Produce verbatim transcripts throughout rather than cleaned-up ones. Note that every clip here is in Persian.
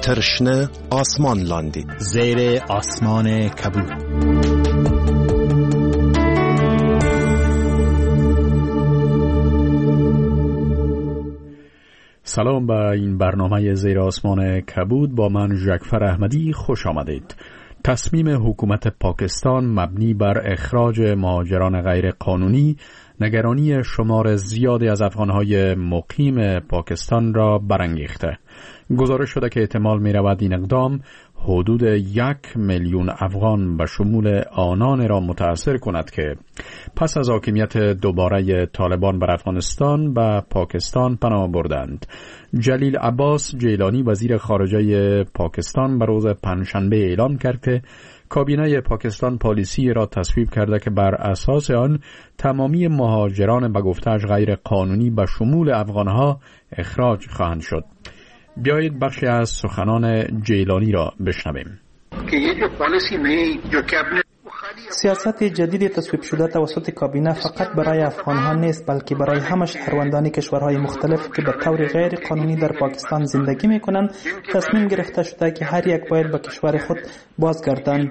ترشنه آسمان لاندید، زیر آسمان کبود. سلام به این برنامه زیر آسمان کبود. با من ژکفر احمدی خوش آمدید. تصمیم حکومت پاکستان مبنی بر اخراج مهاجران غیر قانونی نگرانی شمار زیادی از افغانهای مقیم پاکستان را برانگیخته. گزارش شده که احتمال می رود این اقدام حدود یک میلیون افغان به شمول آنان را متاثر کند که پس از حاکمیت دوباره طالبان بر افغانستان به پاکستان پناه بردند. جلیل عباس جیلانی وزیر خارجه پاکستان به روز پنجشنبه اعلام کرد که کابینه پاکستان پالیسی را تصویب کرده که بر اساس آن تمامی مهاجران به گفته‌اش غیر قانونی به شمول افغانها اخراج خواهند شد. بیایید بخشی از سخنان جیلانی را بشنویم. سیاست جدید تصویب شده توسط کابینه فقط برای افغانها نیست، بلکه برای همه شهروندان کشورهای مختلف که به طور غیر قانونی در پاکستان زندگی میکنند تصمیم گرفته شده که هر یک باید به کشور خود بازگردند.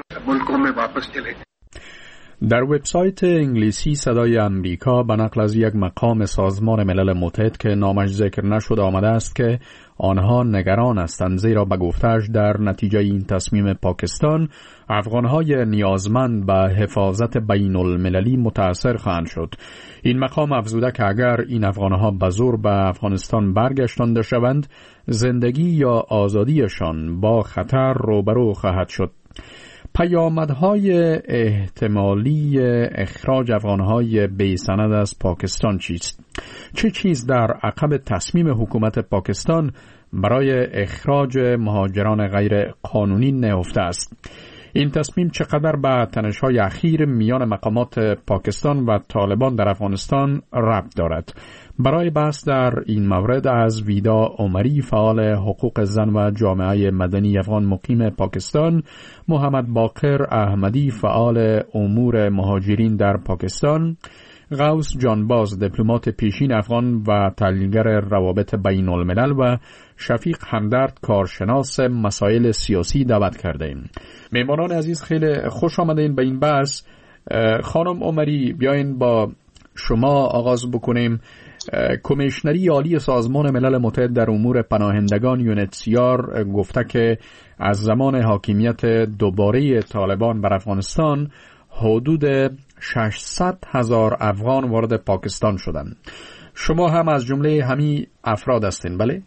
در وبسایت انگلیسی صدای امریکا به نقل از یک مقام سازمان ملل متحد که نامش ذکر نشده آمده است که آنها نگران هستند زیرا به گفته‌اش در نتیجه این تصمیم پاکستان افغانهای نیازمند به حفاظت بین المللی متاثر خواهند شد. این مقام افزوده که اگر این افغانها به زور به افغانستان برگشتانده شوند زندگی یا آزادیشان با خطر روبرو خواهد شد. پیامدهای احتمالی اخراج افغانهای بی‌سند از پاکستان چیست؟ چه چیز در عقب تصمیم حکومت پاکستان برای اخراج مهاجران غیر قانونی نهفته است؟ این تصمیم چقدر به تنش‌های اخیر میان مقامات پاکستان و طالبان در افغانستان ربط دارد؟ برای بحث در این مورد از ویدا عمری فعال حقوق زن و جامعه مدنی افغان مقیم پاکستان، محمد باقر احمدی فعال امور مهاجرین در پاکستان، غوث جانباز دیپلمات پیشین افغان و تحلیلگر روابط بین الملل و شفیق همدرد کارشناس مسائل سیاسی دعوت کردیم. میهمانان عزیز خیلی خوش آمدین به این بحث. خانم عمری بیاین با شما آغاز بکنیم. کمیشنری عالی سازمان ملل متحد در امور پناهندگان یو ان اچ سی آر گفته که از زمان حاکمیت دوباره طالبان بر افغانستان حدود ششصد هزار افغان وارد پاکستان شدند. شما هم از جمله همین افراد هستین، بله؟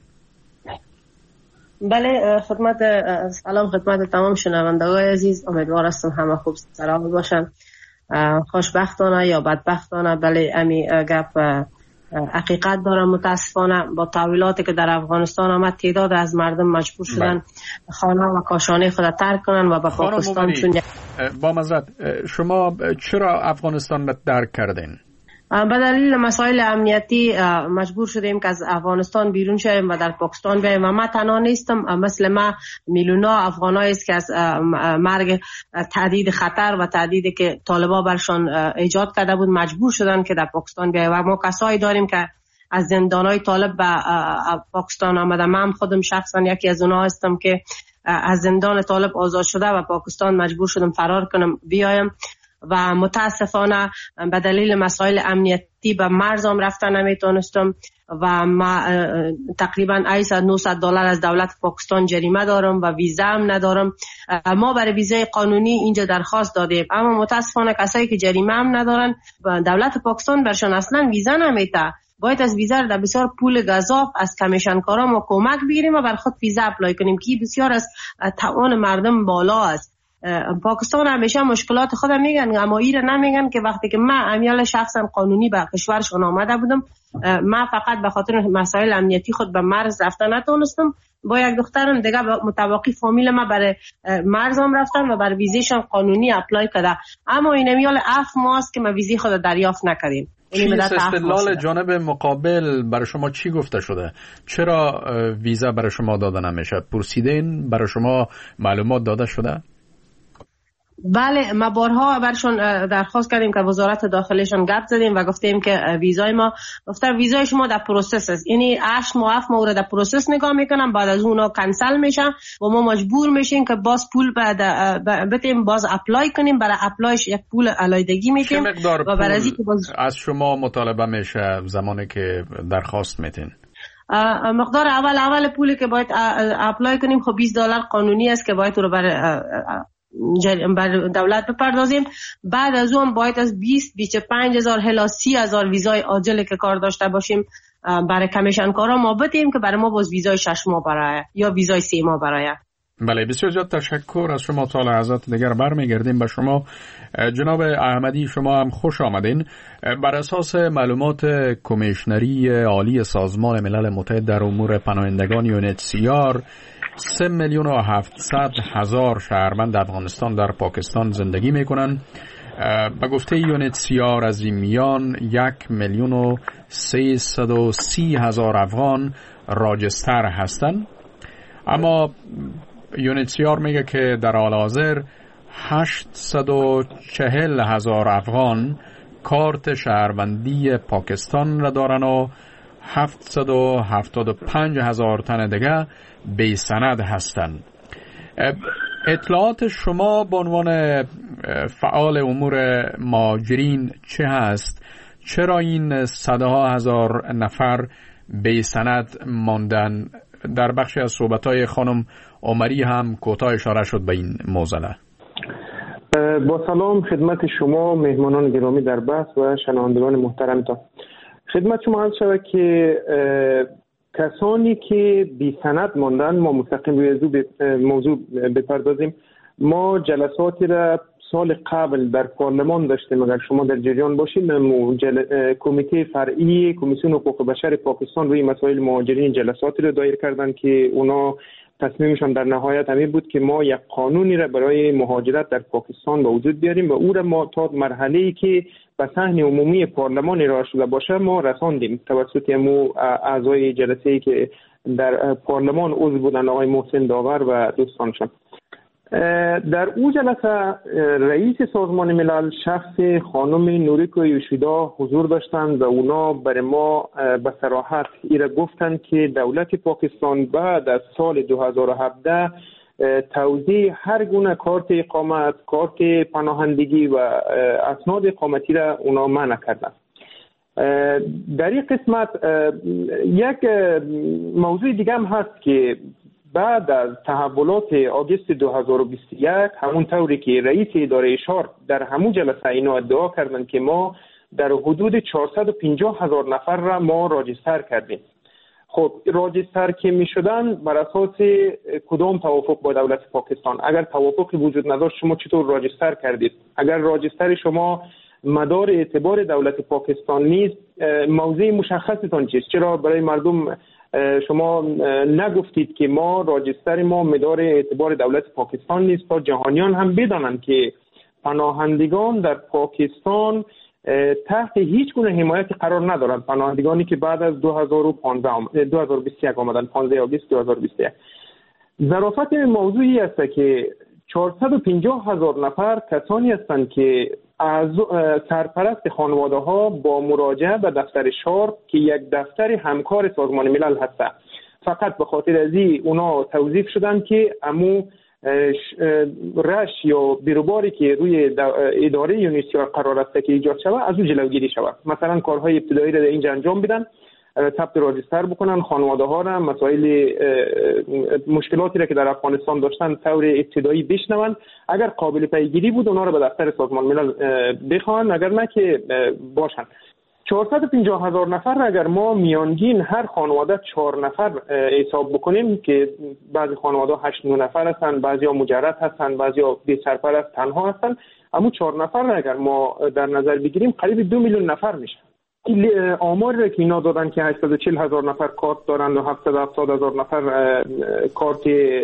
بله، خدمت سلام خدمت تمام شنوندگان عزیز. امیدوار هستم همه خوب سلامت باشن. خوشبختانه یا بدبختانه بله امی گپ حقیقت داره. متاسفانه با تحولاتی که در افغانستان آمد تعداد از مردم مجبور شدن خانه و کاشانه خود ترک کنن و به پاکستان چون. با معذرت شما چرا افغانستان را ترک کردین؟ به دلیل مسائل امنیتی مجبور شدیم که از افغانستان بیرون شویم و در پاکستان بیاییم و ما تنها نیستم، مثل ما میلیون‌ها افغانایی است که از مرگ تهدید خطر و تهدیدی که طالبان برشان ایجاد کرده بود مجبور شدن که در پاکستان بیاییم و ما کسایی داریم که از زندانهای طالب به پاکستان آمده. من خودم شخصا یکی از اونها هستم که از زندان طالب آزاد شده و پاکستان مجبور شدم فرار کنم بیایم و متاسفانه به دلیل مسائل امنیتی به مرزم رفتن نمیتونستم و ما تقریبا هشتصد نهصد دلار از دولت پاکستان جریمه دارم و ویزا هم ندارم. ما برای ویزای قانونی اینجا درخواست دادیم اما متاسفانه کسایی که جریمه هم ندارن دولت پاکستان برشان اصلا ویزا نمیده. باید از ویزا در بسیار پول گزاف از کمیشنکارا ما کمک بگیریم و بر خود ویزا اپلای کنیم که بسیار از توان مردم بالا است. پاکستان همیشه مشکلات خود میگن اما ایره نمیگن که وقتی که من امیال شخصا قانونی به کشورشون آمده بودم من فقط به خاطر مسائل امنیتی خود به مرز رفتن نتونستم. با یک دخترم دیگه متواقی فامیل ما برای مرزم رفتن و بر ویزیشون قانونی اپلای کرده اما این امیال اف ماست که ما ویزی خود دریافت نکردیم. چی استدلال جانب مقابل برای شما چی گفته شده؟ چرا ویزا برای شما داده نمیشه؟ پرسیدین؟ برای شما معلومات داده شده؟ بله، ما بارها برشون درخواست کردیم که وزارت داخلشون گپ زدیم و گفتیم که ویزای ما گفتن ویزای شما در پروسس است، یعنی هشت ماه هفت ماه در پروسس نگاه میکنن، بعد از اونها کنسل میشن و ما مجبور میشیم که باز پول بعد بتیم باز اپلای کنیم، برای اپلایش یک پول علایدگی میتیم و برای از باز... از شما مطالبه میشه زمانی که درخواست میتین؟ مقدار اول اول پولی که باید اپلای کنیم خب بیست دلار قانونی است که باید رو برای بر دولت بپردازیم. بعد از اون باید از بیست بیست و پنج هزار الی سی هزار ویزای عاجل که کار داشته باشیم برای کمیشن کارا ما بدیم که برای ما باز ویزای شش ماه برای یا ویزای سه ماه برای. بله، بسیار زیاد تشکر از شما. تا لحظات دیگر برمیگردیم به شما. جناب احمدی، شما هم خوش آمدین. بر اساس معلومات کمیشنری عالی سازمان ملل متحد در امور پناهندگان یونیتسیار، سه میلیون و هفتصد هزار شهروند افغانستان در پاکستان زندگی میکنن. به گفته یونیتسیار از این میان یک میلیون و سیصد و سی هزار افغان راجستر هستند. اما یونیتسیار میگه که در حال حاضر هشتصد و چهل هزار افغان کارت شهروندی پاکستان را دارن و هفتصد و هفتاد و پنج هزار تن دیگه بی سند هستند. اطلاعات شما به عنوان فعال امور مهاجرین چه هست؟ چرا این صدها هزار نفر بی سند ماندن؟ در بخشی از صحبت‌های خانم عمری هم کوتاه اشاره شد به این موضوع. با سلام خدمت شما مهمانان گرامی در بحث و شنوندگان محترمتان. خدمت شما عرض شود که کسانی که بی سند ماندن، ما مستقیم روی موضوع بپردازیم. ما جلساتی را سال قبل در پارلمان داشتیم، اگر شما در جریان باشید. جل... کمیته فرعی کمیسیون حقوق بشر پاکستان روی مسائل مهاجرین جلساتی را دایر کردند که اونا تصمیمشان در نهایت همین بود که ما یک قانونی را برای مهاجرت در پاکستان به وجود بیاریم و او را ما تا مرحله‌ای که به صحن عمومی پارلمان ارائه شده باشه ما رساندیم توسط امو اعضای جلسه‌ای که در پارلمان عضو بودن، آقای محسن داور و دوستانشان. در او جلسه رئیس سازمان ملل شخص خانم نوریکو یوشیدا حضور داشتند و اونا برای ما به صراحت ایره گفتند که دولت پاکستان بعد از سال دو هزار و هفده توزیع هر گونه کارت اقامت، کارت پناهندگی و اسناد اقامتی را اونا منع کردند. در این قسمت یک موضوع دیگه هم هست که بعد از تحولات آگوست دو هزار و بیست و یک، همون طوری که رئیس اداره اشار در همون جلسه اینا ادعا کردند که ما در حدود چهارصد و پنجاه هزار نفر را ما راجستر کردیم. خب راجستر که می شدن بر اساس کدام توافق با دولت پاکستان؟ اگر توافقی وجود نداشت شما چطور راجستر کردید؟ اگر راجستر شما مدار اعتبار دولت پاکستان نیست، موضوع مشخصتان چیست؟ چرا برای مردم شما نگفتید که ما راجستر ما مدار اعتبار دولت پاکستان نیست تا جهانیان هم بدانند که پناهندگان در پاکستان تحت هیچ گونه حمایتی قرار ندارند؟ پناهندگانی که بعد از دو هزار و پانزده دو هزار و بیست و یک آمدن، پانزده آگوست دو هزار و بیست و یک. ظرافت موضوعی است که چهارصد و پنجاه هزار نفر کسانی هستند که از سرپرست خانواده ها با مراجعه به دفتر شار که یک دفتر همکار سازمان ملل هست، فقط به خاطر ازی اونا توظیف شدن که امو رش یا بیروباری که روی اداره یونیسیار قرار است که ایجاد شود از او جلوگیری شود. مثلا کارهای ابتدایی را اینجا انجام بدن، ثبت راجستر بکنن، خانواده ها را مسائل مشکلاتی را که در افغانستان داشتن طور ابتدایی بشنون، اگر قابل پیگیری بود اونا را به دفتر سازمان ملل بخوان، اگر نه که باشن. چهارصد و پنجاه هزار نفر اگر ما میانگین هر خانواده چهار نفر حساب بکنیم که بعضی خانواده هشت نه نفر هستن، بعضیا مجرد هستن، بعضیا بی سرپرست تنها هستن، اما چهار نفر اگر ما در نظر بگیریم قریب دو میلیون نفر میشه. آماری را که اینا دادن که هشتصد و چهل هزار نفر کارت دارن و هفتصد و هفتاد هزار نفر کارت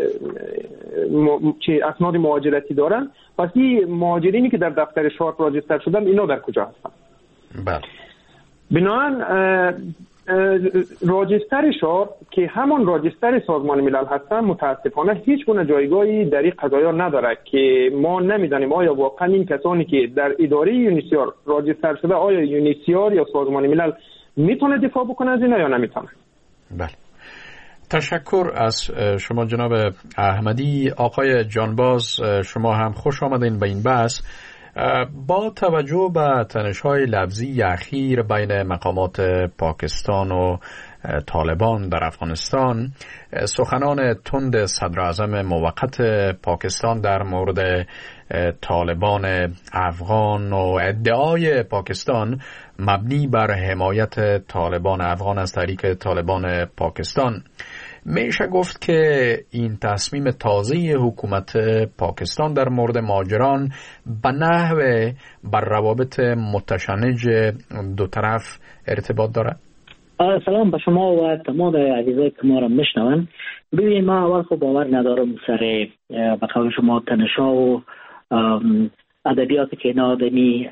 اسناد مهاجرتی دارن، پس این مهاجرینی که در دفتر شارت راجستر شدن اینا در کجا هستن؟ بله. بنابراین راجسترشان که همون راجستر سازمان ملل هستن متاسفانه هیچ گونه جایگاهی در این قضایا نداره که ما نمیدانیم آیا واقعا این کسانی که در اداره یونیسیار راجستر شده آیا یونیسیار یا سازمان ملل میتونه دفاع بکنه از اینا یا نمیتونه. بله، تشکر از شما جناب احمدی. آقای جانباز، شما هم خوش آمدین به این بحث. با توجه به تنش‌های لفظی اخیر بین مقامات پاکستان و طالبان در افغانستان، سخنان تند صدر اعظم موقت پاکستان در مورد طالبان افغان و ادعای پاکستان مبنی بر حمایت طالبان افغان از طریق طالبان پاکستان، میشه گفت که این تصمیم تازه حکومت پاکستان در مورد مهاجران به نحو بر روابط متشنج دو طرف ارتباط دارد؟ سلام به شما و تمام عزیزای که ما را میشنون. ببینید، ما اول خب باور ندارم سر به قول شما تنش‌ها و ادبیاتی که اینا آدمی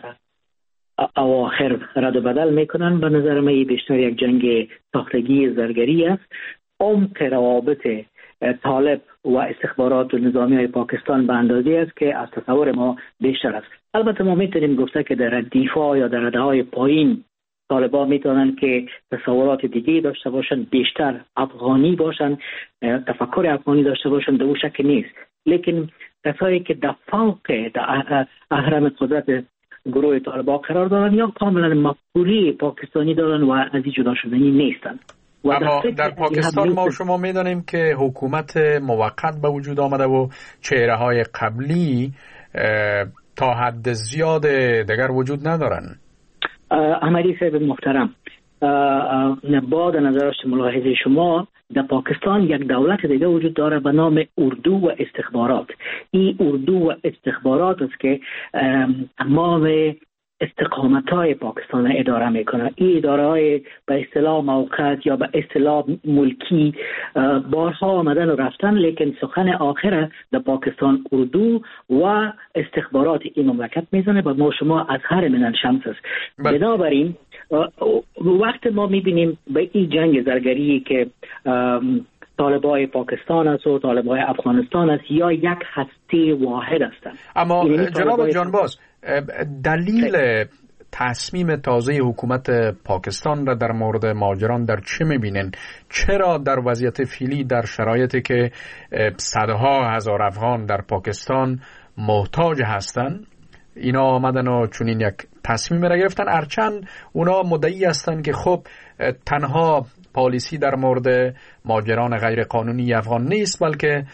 اواخر رد و بدل میکنن. به نظر من بیشتر یک جنگ ساختگی زرگری است. عمق روابط طالب و استخبارات و نظامی های پاکستان به اندازه است که از تصور ما بیشتر است. البته ما میتونیم گفته که در دفاع یا در رده‌های پایین طالبان میتونن که تصورات دیگه داشته باشن، بیشتر افغانی باشن، تفکر افغانی داشته باشن، در او شک نیست. لیکن کسایی که در فوق در اهرم قدرت گروه طالبان قرار دارن یا کاملا مفکوری پاکستانی دارن و از این جدا شدنی نیستن. اما در پاکستان ما شما میدانیم که حکومت موقت به وجود آمده و چهره های قبلی تا حد زیاد دیگر وجود ندارن. احمدی صاحب محترم، با در نظرش ملاحظه شما، در پاکستان یک دولت دیگه وجود داره به نام اردو و استخبارات. این اردو و استخبارات است که تمام استقامت‌های پاکستان اداره میکنه. این اداره‌های به اصطلاح موقت یا به اصطلاح ملکی بارها آمدن و رفتن، لیکن سخن آخر در پاکستان اردو و استخبارات این مملکت میزنه و ما شما از هر من شمس است. بنابراین وقت ما میبینیم به این جنگ زرگری که طالبای پاکستان است و طالبای افغانستان است یا یک هسته واحد هستند. اما جناب جانباز، دلیل تصمیم تازه حکومت پاکستان را در مورد مهاجران در چه میبینن؟ چرا در وضعیت فعلی در شرایطی که صدها هزار افغان در پاکستان محتاج هستند اینا آمدن و چنین یک تصمیم را گرفتن، هرچند اونا مدعی هستند که خب تنها پالیسی در مورد مهاجران غیر قانونی افغان نیست، بلکه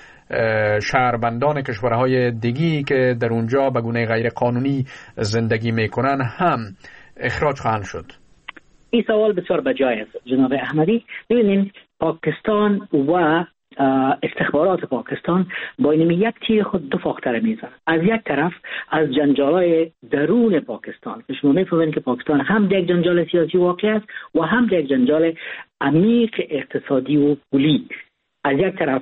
شهروندان کشورهای دیگی که در اونجا به گونه غیر قانونی زندگی میکنن هم اخراج خواهند شد. این سوال بسیار بجای است جناب احمدی. ببینید، پاکستان و استخبارات پاکستان با این یک تیر خود دو فاختر میزن. از یک طرف از جنجالای درون پاکستان، شما میفهمید که پاکستان هم یک جنجال سیاسی واقع است و هم یک جنجال عمیق اقتصادی و پولی. از یک طرف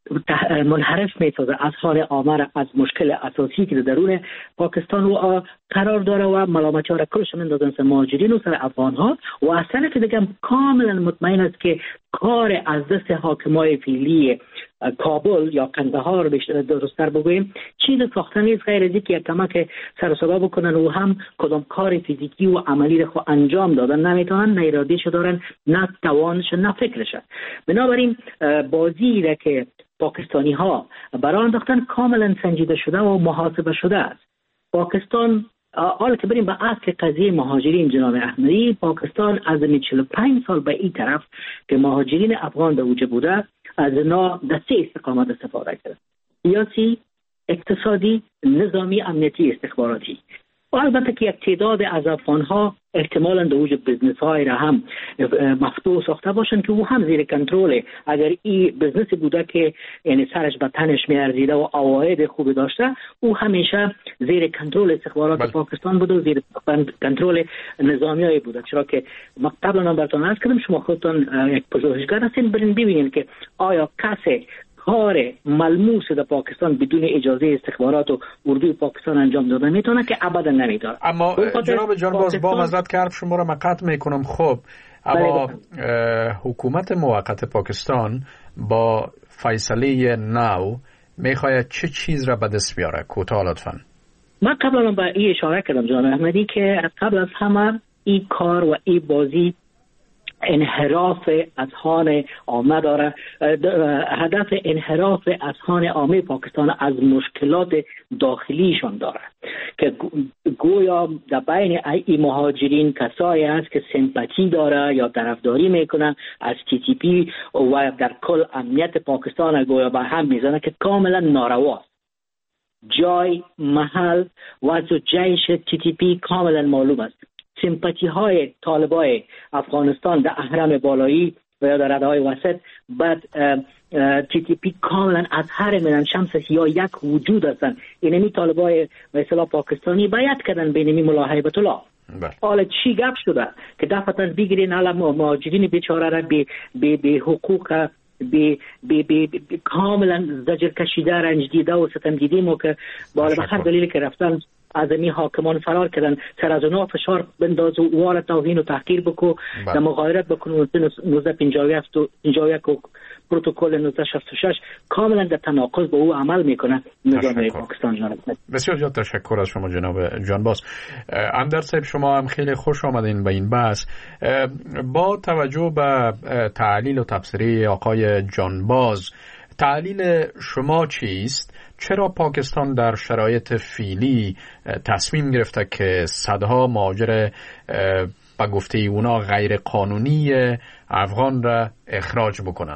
منحرف می‌سازه از حال آمار از مشکل اساسی که در درون پاکستان و قرار داره و ملامت‌ها را کلش می‌اندازن سر مهاجرین و سر افغان‌ها، و از طرف دیگه کاملا مطمئن است که کار از دست حاکمای فعلی کابل یا قندهار بیشتر درست‌تر بگویم چیز ساختن نیست غیر از اینکه یک کمک سر و صدا بکنن و هم کدام کار فیزیکی و عملی رو انجام دادن نمیتونن، نه اراده‌شو دارن، نه توانش، نه فکرش. بنابراین بازی را که پاکستانی ها برای انداختن کاملا سنجیده شده و محاسبه شده است. پاکستان، حالا که بریم به اصل قضیه مهاجرین جناب احمدی، پاکستان از چهل و پنج سال به این طرف که مهاجرین افغان به وجود بوده از اینا در سه استقامت استفاده کرده: سیاسی، اقتصادی، نظامی، امنیتی، استخباراتی. و البته که یک تعداد از افغان‌ها احتمالاً در وجود بزنس‌های را هم مفتوح ساخته باشند که او هم زیر کنترل، اگر این بزنسی بوده که یعنی سرش به تنش می‌ارزیده و عواید خوبی داشته، او همیشه زیر کنترل استخبارات بل. پاکستان بوده و زیر کنترل نظامی‌های بوده. چرا که ما قبلا براتون عرض کردم، شما خودتون یک پژوهشگر هستین، برین ببینید که آیا کسی کار ملموس در پاکستان بدون اجازه استخبارات و اردوی پاکستان انجام داده میتونه که ابدا نمیتونه. اما جناب جانباز، با معذرت که حرف شما را من قطع میکنم، خب اما حکومت موقت پاکستان با فیصله نو میخواید چه چیز را به دست بیاره؟ کوتاه لطفاً. من قبلا به این اشاره کردم جناب احمدی که قبل از همه این کار و این بازی انحراف اذهان عامه داره. هدف انحراف اذهان عامه پاکستان از مشکلات داخلیشان داره که گویا در بین این مهاجرین کسایی است که سمپاتی داره یا طرفداری میکنه از تی تی پی و در کل امنیت پاکستان گویا به هم میزنه که کاملا نارواست. جای محل و جیش تی تی پی کاملا معلوم است. سمپاتی های طالبای افغانستان در اهرم بالایی و یا در رده های وسط بعد تی تی پی کاملا از هر میدن شمس یا یک وجود هستند. اینمی طالبای به اصطلاح پاکستانی بیعت کردن بین می ملا هیبت الله. حالا چی گپ شده که دفعتا بگیرین حالا مهاجرین بیچاره را به به به حقوق به به به کاملا زجر کشیده رنج دیده و ستم دیده ما که بالا به هر دلیلی که رفتن از این حاکمان فرار کردن سر از اونا فشار بنداز و وار توهین و تحقیر بکو در مغایرت بکنو نوزده پنجاه و هفت و پروتکل نوزده شصت و شش کاملا در تناقض با او عمل میکنه نظام پاکستان. جناب بسیار زیاد تشکر از شما جناب جانباز. اندر صاحب شما هم خیلی خوش آمدین به این بحث. با توجه به تعلیل و تفسیری آقای جانباز، تعلیل شما چیست؟ چرا پاکستان در شرایط فعلی تصمیم گرفته که صدها مهاجر به گفته اونا غیر قانونی افغان را اخراج بکنن؟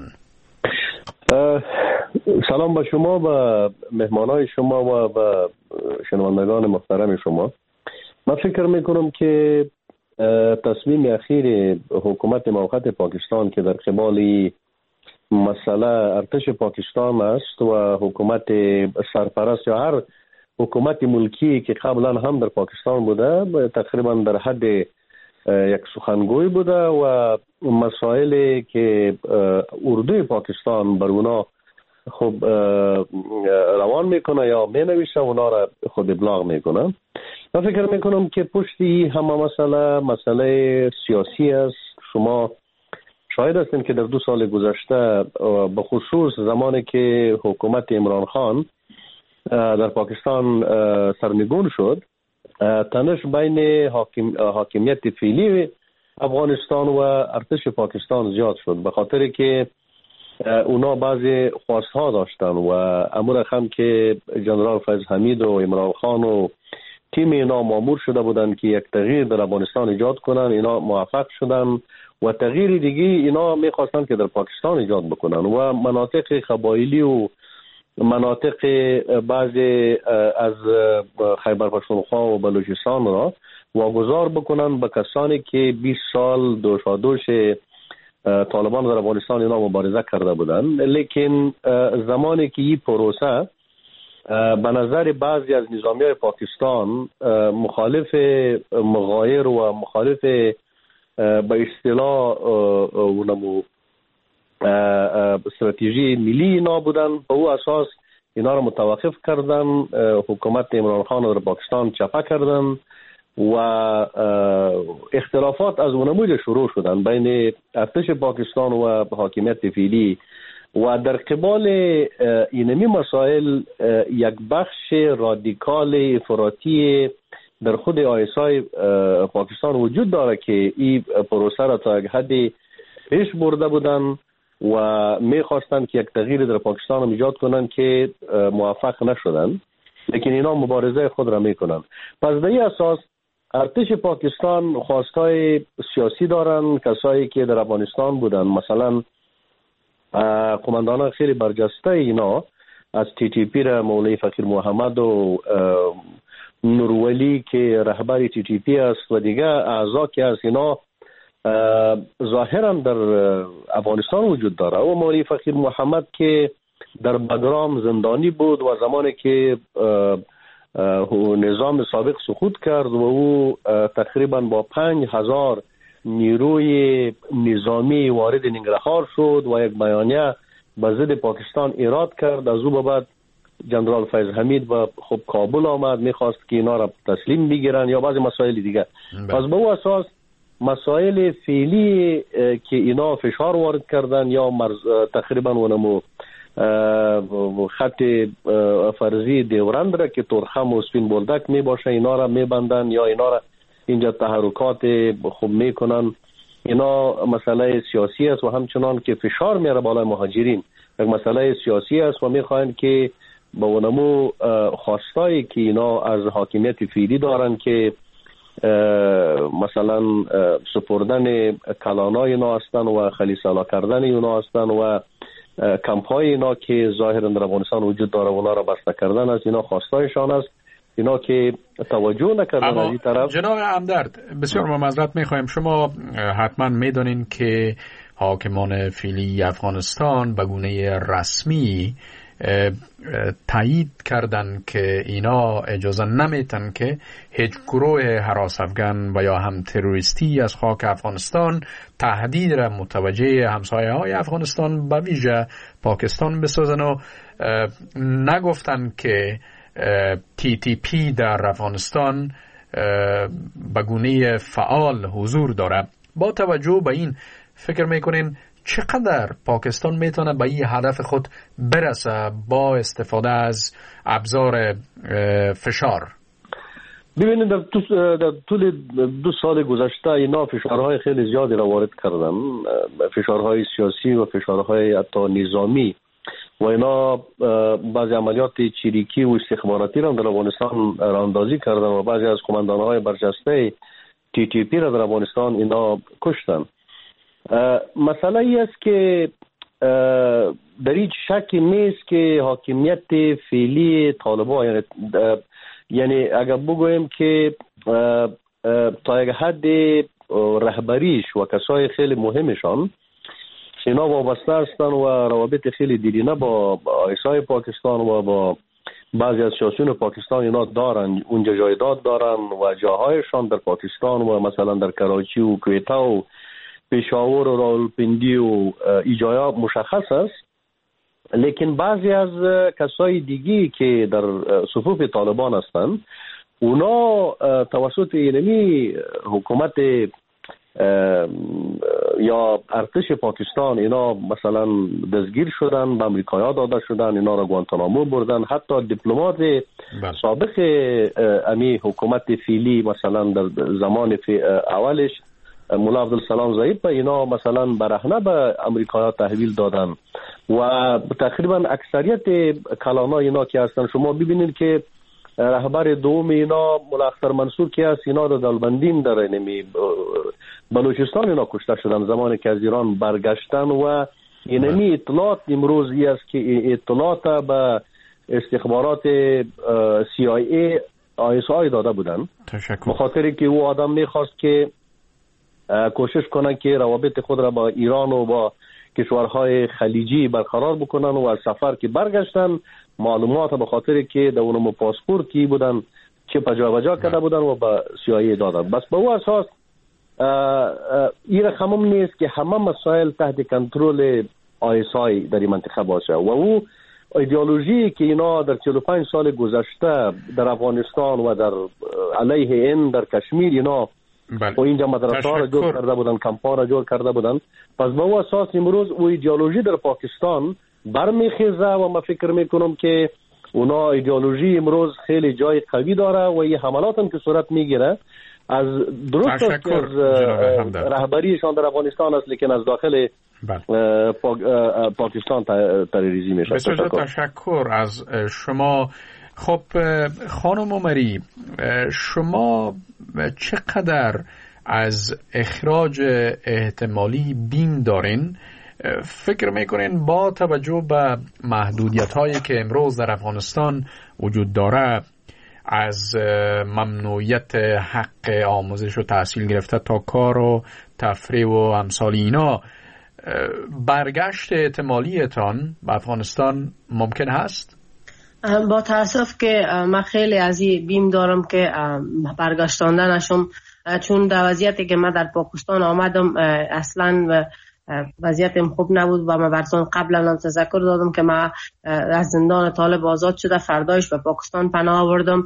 سلام به شما و مهمانای شما و به شنوندگان محترم شما. من فکر میکنم که تصمیم اخیر حکومت موقت پاکستان که در قبال مسئله ارتش پاکستان است و حکومت سرپرست یا هر حکومت ملکی که قبلا هم در پاکستان بوده تقریبا در حد یک سخنگوی بوده و مسائلی که اردوی پاکستان بر اونا خب روان میکنه یا مینویسه اونا را خود ابلاغ میکنه. من فکر میکنم که پشتی همه مسئله مسئله سیاسی است. شما شاهد هستیم که در دو سال گذشته به خصوص زمانی که حکومت عمران خان در پاکستان سرنگون شد تنش بین حاکم، حاکمیت فعلی افغانستان و ارتش پاکستان زیاد شد به خاطر که اونا بعضی خواستها داشتن و امور هم که جنرال فیض حمید و عمران خان و تیم اینا مامور شده بودن که یک تغییر در افغانستان ایجاد کنن. اینا موفق شدن و تغییر دیگه اینا میخواستن که در پاکستان ایجاد بکنن و مناطق قبایلی و مناطق بعضی از خیبر پختونخوا و بلوچستان را واگذار بکنن به کسانی که بیست سال دوشادوش طالبان در افغانستان اینا مبارزه کرده بودن. لیکن زمانی که این پروسه به نظر بعضی از نظامیای پاکستان مخالف مغایر و مخالف به اصطلاح اونمو استراتژی ملی اینا بودن، به او اساس اینا را متوقف کردن. حکومت عمران خان در پاکستان چپه کردن و اختلافات از اونموی شروع شدن بین ارتش پاکستان و حاکمیت فعلی و در قبال اینمی مسائل یک بخش رادیکال افراطی در خود آی اس آی پاکستان وجود داره که این پروسه را تا یک حدی پیش برده بودن و میخواستن که یک تغییر در پاکستان ایجاد کنن که موفق نشدن، لیکن اینا مبارزه خود را میکنن. پس در این اساس ارتش پاکستان خواستای سیاسی دارن. کسایی که در افغانستان بودن مثلا قماندانان خیلی برجسته اینا از تی تی پی را مولوی فقیر محمد و نورولی که رهبر تی تی پی است و دیگه اعضا که از اینا ظاهرا در افغانستان وجود داره و مولوی فقیر محمد که در بگرام زندانی بود و زمانی که نظام سابق سقوط کرد و او تقریبا با پنج هزار نیروی نظامی وارد ننگرهار شد و یک بیانیه به ضد پاکستان ایراد کرد. از او به بعد جنرال فیض حمید و خب کابل آمد میخواست که اینا را تسلیم بگیرن یا بعضی مسائل دیگه. پس به او اساس مسائل فعلی که اینا فشار وارد کردن یا تقریبا اونمو خط فرضی دیورند را که ترخم و سپین بولدک می باشه اینا را می بندن یا اینا را اینجا تحرکات خوب می کنن. اینا مسئله سیاسی است و همچنان که فشار میاره بالای مهاجرین یک مسئله سیاسی است و میخواین که با اونمو خواستایی که اینا از حاکمیت فعلی دارن که مثلا سپردن کلانای اینا هستن و خلیسالا کردن اینا هستن و کمپای اینا که ظاهرا در افغانستان وجود داره اونا را بسته کردن از اینا خواستایشان است. اینا که توجه نکردن از این طرف. جناب همدرد بسیار معذرت میخوایم، شما حتما میدونین که حاکمان فعلی افغانستان به گونه رسمی تایید کردن که اینا اجازه نمیتن که هیچ گروه هراس افغان و یا هم تروریستی از خاک افغانستان تهدید را متوجه همسایه های افغانستان به ویژه پاکستان بسازن و نگفتن که تی تی پی در افغانستان به گونه فعال حضور داره. با توجه به این فکر میکنین چقدر پاکستان میتونه به این هدف خود برسه با استفاده از ابزار فشار؟ ببینید در, در طول دو سال گذشته اینا فشارهای خیلی زیادی را وارد کردن، فشارهای سیاسی و فشارهای حتی نظامی و اینا بعضی عملیات چریکی و استخباراتی را در افغانستان راندازی کردن و بعضی از قماندانهای برجسته تی تی پی را در افغانستان اینا کشتن. مسئله ای است که در هیچ شکی نیست که حاکمیت فعلی طالبان یعنی, یعنی اگر بگویم که تا یک حد رهبریش و کسای خیلی مهمشان اینا وابسته هستن و روابط خیلی دیرینه با آیسای پاکستان و با بعضی از سیاسیون پاکستان اینا دارن، اونجا جایداد دارن و جاهایشان در پاکستان و مثلا در کراچی و کویته و پشاور و راولپندی و ایجایا مشخص است. لیکن بعضی از کسای دیگی که در صفوف طالبان هستند اونا توسط اینمی حکومت یا ارتش پاکستان اینا مثلا دستگیر شدن، به امریکایا داده شدن، اینا را گوانتانامو بردن. حتی دیپلمات سابق امی حکومت فعلی مثلا در زمان اولش مولا عبدالسلام ضعیف اینا مثلا برهنه به امریکایا تحویل دادن و تقریبا اکثریت کلانا اینا که هستن شما ببینید که رهبر دوم اینا مولا اختر منصور که هست اینا در دلبندین در اینمی بلوچستان اینا کشته شدن زمانی که از ایران برگشتن و اینمی اطلاعات امروز ای است که اطلاعات به استخبارات سی آی ای آی اس آی داده بودن به خاطری که او آدم میخواست که کوشش کنن که روابط خود را با ایران و با کشورهای خلیجی برقرار بکنن و از سفر که برگشتن معلومات به خاطر که در اونم پاسپورتی بودن چه پجا بجا کرده بودن و به سی آی ای دادن. بس به او اساس این رقم نیست که همه مسائل تحت کنترل آی اس آی در این منطقه باشه و او ایدئولوژی که اینا در چهل و پنج سال گذشته در افغانستان و در علیه این در کشمیر اینا و اینجا مدرسه ها را جور کرده بودن، کمپا را جور کرده بودن. پس به او اساس امروز او ایدئولوژی در پاکستان برمیخیزه و من فکر میکنم که اونا ایدئولوژی امروز خیلی جای قوی داره و این حملات هم که صورت میگیره از درست است از رهبریشان در افغانستان است لیکن از داخل پاک پاکستان تروریسم میشه. بسیار تشکر از شما. خب خانم عمری، شما چقدر از اخراج احتمالی بیم دارین؟ فکر میکنین با توجه به محدودیت هایی که امروز در افغانستان وجود داره از ممنوعیت حق آموزش و تحصیل گرفته تا کار و تفریح و امثال اینا، برگشت احتمالیتان به افغانستان ممکن هست؟ با تاسف که من خیلی از این بیم دارم که برگشتانده نشم، چون در وضعیتی که من در پاکستان آمدم اصلا وضعیتم خوب نبود و من براتون قبلا هم تذکر دادم که من از زندان طالب آزاد شده فردایش به پاکستان پناه آوردم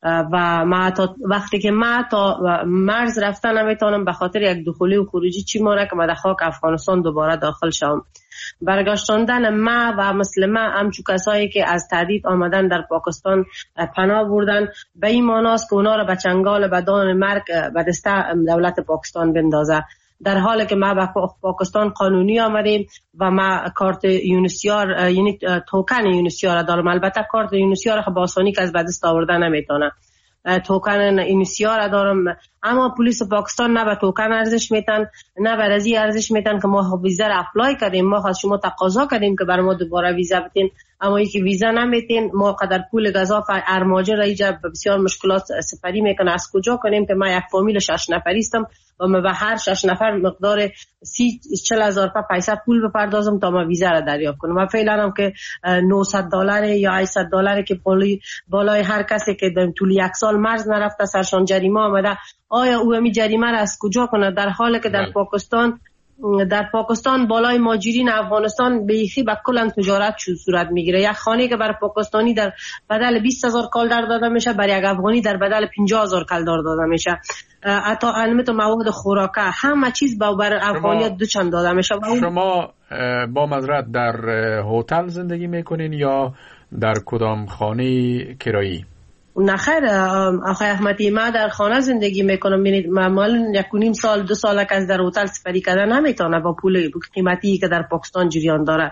و ما تا وقتی که ما تا مرز رفتن نمیتونم به خاطر یک دخولی و خروجی چی مانه که ما در خاک افغانستان دوباره داخل شوم. برگشتاندن ما و مثل ما همچو کسایی که از تهدید آمدن در پاکستان پناه بردن به این معناست که اونا را به چنگال بدان مرگ به دست دولت پاکستان بندازه، در حالی که ما به پاکستان قانونی آمدیم و ما کارت یونسیار یعنی توکن یونسیار دارم. البته کارت یونسیار با آسانی که از به دست آوردن نمیتونه، توکن یونسیار دارم، اما پلیس پاکستان نه به توکن ارزش میتن نه به رضی ارزش میتن که ما ویزا را اپلای کردیم، ما از شما تقاضا کردیم که بر ما دوباره ویزا بدین، اما یکی ویزا نمیتین، ما قدر پول گزاف ارماجر ایجا بسیار مشکلات سپری میکنه. از کجا کنیم که ما یک فامیل شش نفری هستم و ما به هر شش نفر مقدار سی چل هزار پیسه پول بپردازم تا ما ویزا را دریافت کنم. و فعلا هم که نهصد دلار یا هشتصد دلار که بالای بالای هر کسی که در طول یک سال مرز نرفته سرشان جریمه آمده، آیا او همی جریمه را از کجا کنه، در حالی که در پاکستان در پاکستان بالای مهاجرین افغانستان بیخی به کلا تجارت صورت میگیره. یک خانه که بر پاکستانی در بدل بیست هزار کالر داده میشه، بر یک افغانی در بدل پنجاه هزار کالر داده میشه. حتی علمت مواد خوراکه همه چیز بر افغانی دو چند داده میشه. شما با معذرت در هتل زندگی میکنین یا در کدام خانه کرایی؟ نه خیر آقای احمدی، ما در خانه زندگی میکنم. ببینید معمولا یک و نیم سال دو سال که از در هتل سپری کردن نمیتونه با پول قیمتی که در پاکستان جریان داره.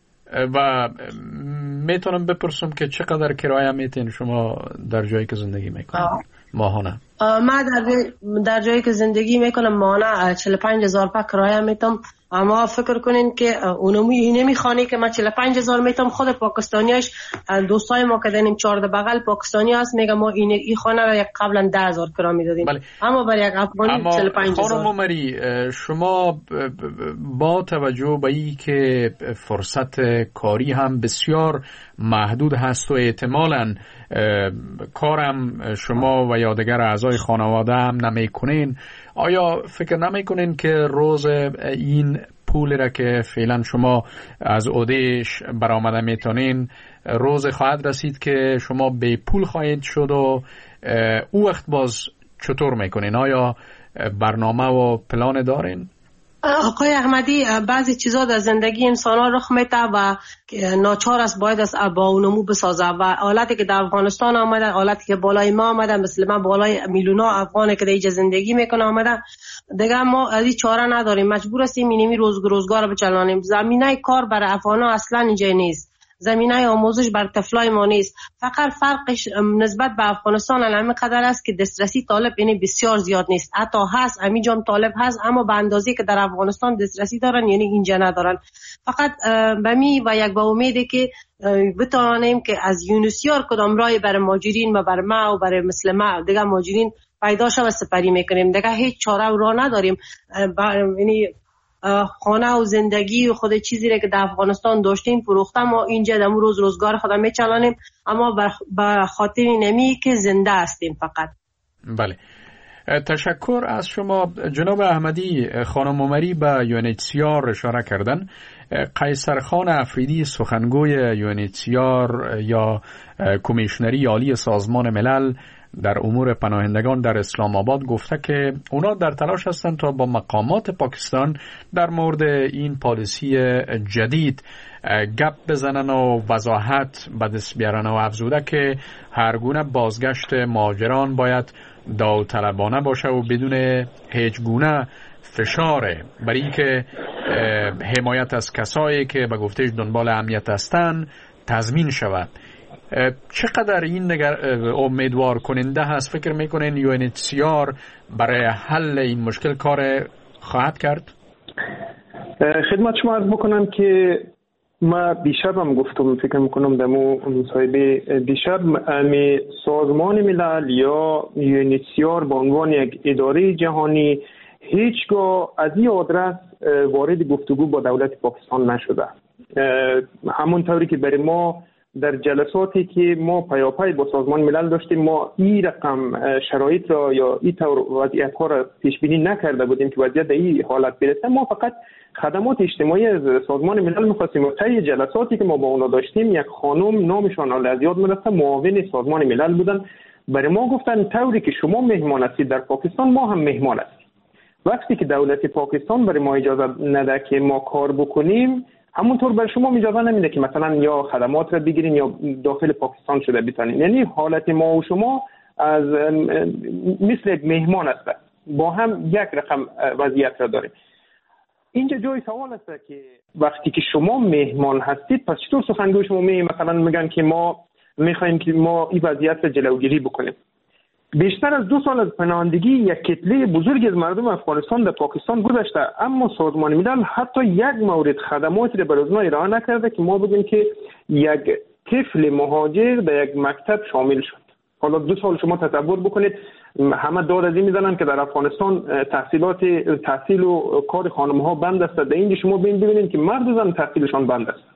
و میتونم بپرسم که چقدر کرایه میتین شما در جایی که زندگی میکنید ماهانه؟ ما در در جایی که زندگی میکنم ماهانه چهل و پنج هزار پا کرایه میتم. اما فکر کنین که اونمی نمیخوانی که ما چهل و پنج هزار میتم، خود پاکستانیاش دوستای ما که داریم چهارده بغل پاکستانی هست میگه ما این این خانه را یک قبلا ده هزار کرا میدادیم، اما برای یک افغانی چهل و پنج هزار. خانم عمری، شما با توجه به این که فرصت کاری هم بسیار محدود هست و احتمالاً کارم شما و یا دیگر اعضای خانواده هم نمیکنین، آیا فکر نمیکنین که روز این پول را که فعلا شما از عهدهش برآمده میتونین روز خواهد رسید که شما به پول خواهید شد و او وقت باز چطور میکنین؟ آیا برنامه و پلان دارین؟ آقای احمدی، بعضی چیزا در زندگی انسان ها رخ میده و ناچار است باید از با اونمو بسازه و حالتی که در افغانستان آمده، حالتی که بالای ما آمده، مثل من بالای میلیونا افغانی که در اینجا زندگی میکنه آمده، دیگه ما از این چاره نداریم، مجبور هستیم اینمی روز روزگار رو بچلانیم. زمینه کار برای افغانا اصلا اینجا نیست، زمینه آموزش بر طفلای ما نیست. فقط فرقش نسبت به افغانستان همین قدر است که دسترسی طالب یعنی بسیار زیاد نیست، حتی هست همینجا هم طالب هست اما به اندازه که در افغانستان دسترسی دارن یعنی اینجا ندارن. فقط به می و یک با امیده که بتوانیم که از یونسیار کدام رای برای مهاجرین و برای ما و برای مثل ما دیگه مهاجرین پیدا شود سپری میکنیم، دیگه هیچ چاره و راه نداریم. یعنی خانه و زندگی و خود چیزی را که در افغانستان داشتیم فروختم و اینجا در روز روزگار خودم میچلانیم، اما به خاطر نمی که زنده هستیم فقط. بله، تشکر از شما جناب احمدی. خانم عمری به یونیتسیار اشاره کردن. قیصرخان افریدی سخنگوی یونیتسیار یا کمیشنری عالی سازمان ملل در امور پناهندگان در اسلام آباد گفته که اونا در تلاش هستند تا با مقامات پاکستان در مورد این پالیسی جدید گپ بزنن و وضاحت به دست بیارن و افزوده که هر گونه بازگشت مهاجران باید داوطلبانه باشه و بدون هیچ گونه فشاره برای اینکه حمایت از کسایی که به گفتهش دنبال امنیت هستند تضمین شود. چقدر این نگر امیدوار کننده هست؟ فکر میکنین یونیتسیار برای حل این مشکل کار خواهد کرد؟ خدمت شما عرض بکنم که ما دیشب هم گفتم، فکر میکنم دمو مصاحبه دیشب می سازمان ملل یا یونیتسیار به عنوان یک اداره جهانی هیچگاه از این آدرس وارد گفتگو با دولت پاکستان نشده. همون طوری که برای ما در جلساتی که ما پیاپی با سازمان ملل داشتیم ما این رقم شرایط را یا این طور وضعیت ها را پیش بینی نکرده بودیم که وضعیت به این حالت برسه. ما فقط خدمات اجتماعی از سازمان ملل می‌خواستیم و طی جلساتی که ما با اونا داشتیم یک خانم نامشان از یاد میرسه معاون سازمان ملل بودن برای ما گفتن طوری که شما مهمان هستید در پاکستان ما هم مهمان هستیم. وقتی که دولت پاکستان برای ما اجازه نده که ما کار بکنیم، همونطور برای شما اجازه نمیده که مثلا یا خدمات را بگیرین یا داخل پاکستان شده بتانین. یعنی حالت ما و شما از مثل یک مهمان است، با هم یک رقم وضعیت را داریم. اینجا جای سوال است که وقتی که شما مهمان هستید پس چطور سخنگوی شما می مثلا میگن که ما میخوایم که ما این وضعیت را جلوگیری بکنیم؟ بیشتر از دو سال از پناهندگی یک کتله بزرگی از مردم افغانستان در پاکستان گذشته، اما سازمان ملل حتی یک مورد خدماتی را برای اونها ارائه نکرده که ما بگیم که یک طفل مهاجر در یک مکتب شامل شد. حالا دو سال شما تصور بکنید، همه داد از این میزنن که در افغانستان تحصیلات تحصیل و کار خانم‌ها بند است. در اینجا شما ببینید که مرد و زن تحصیلشان بند است.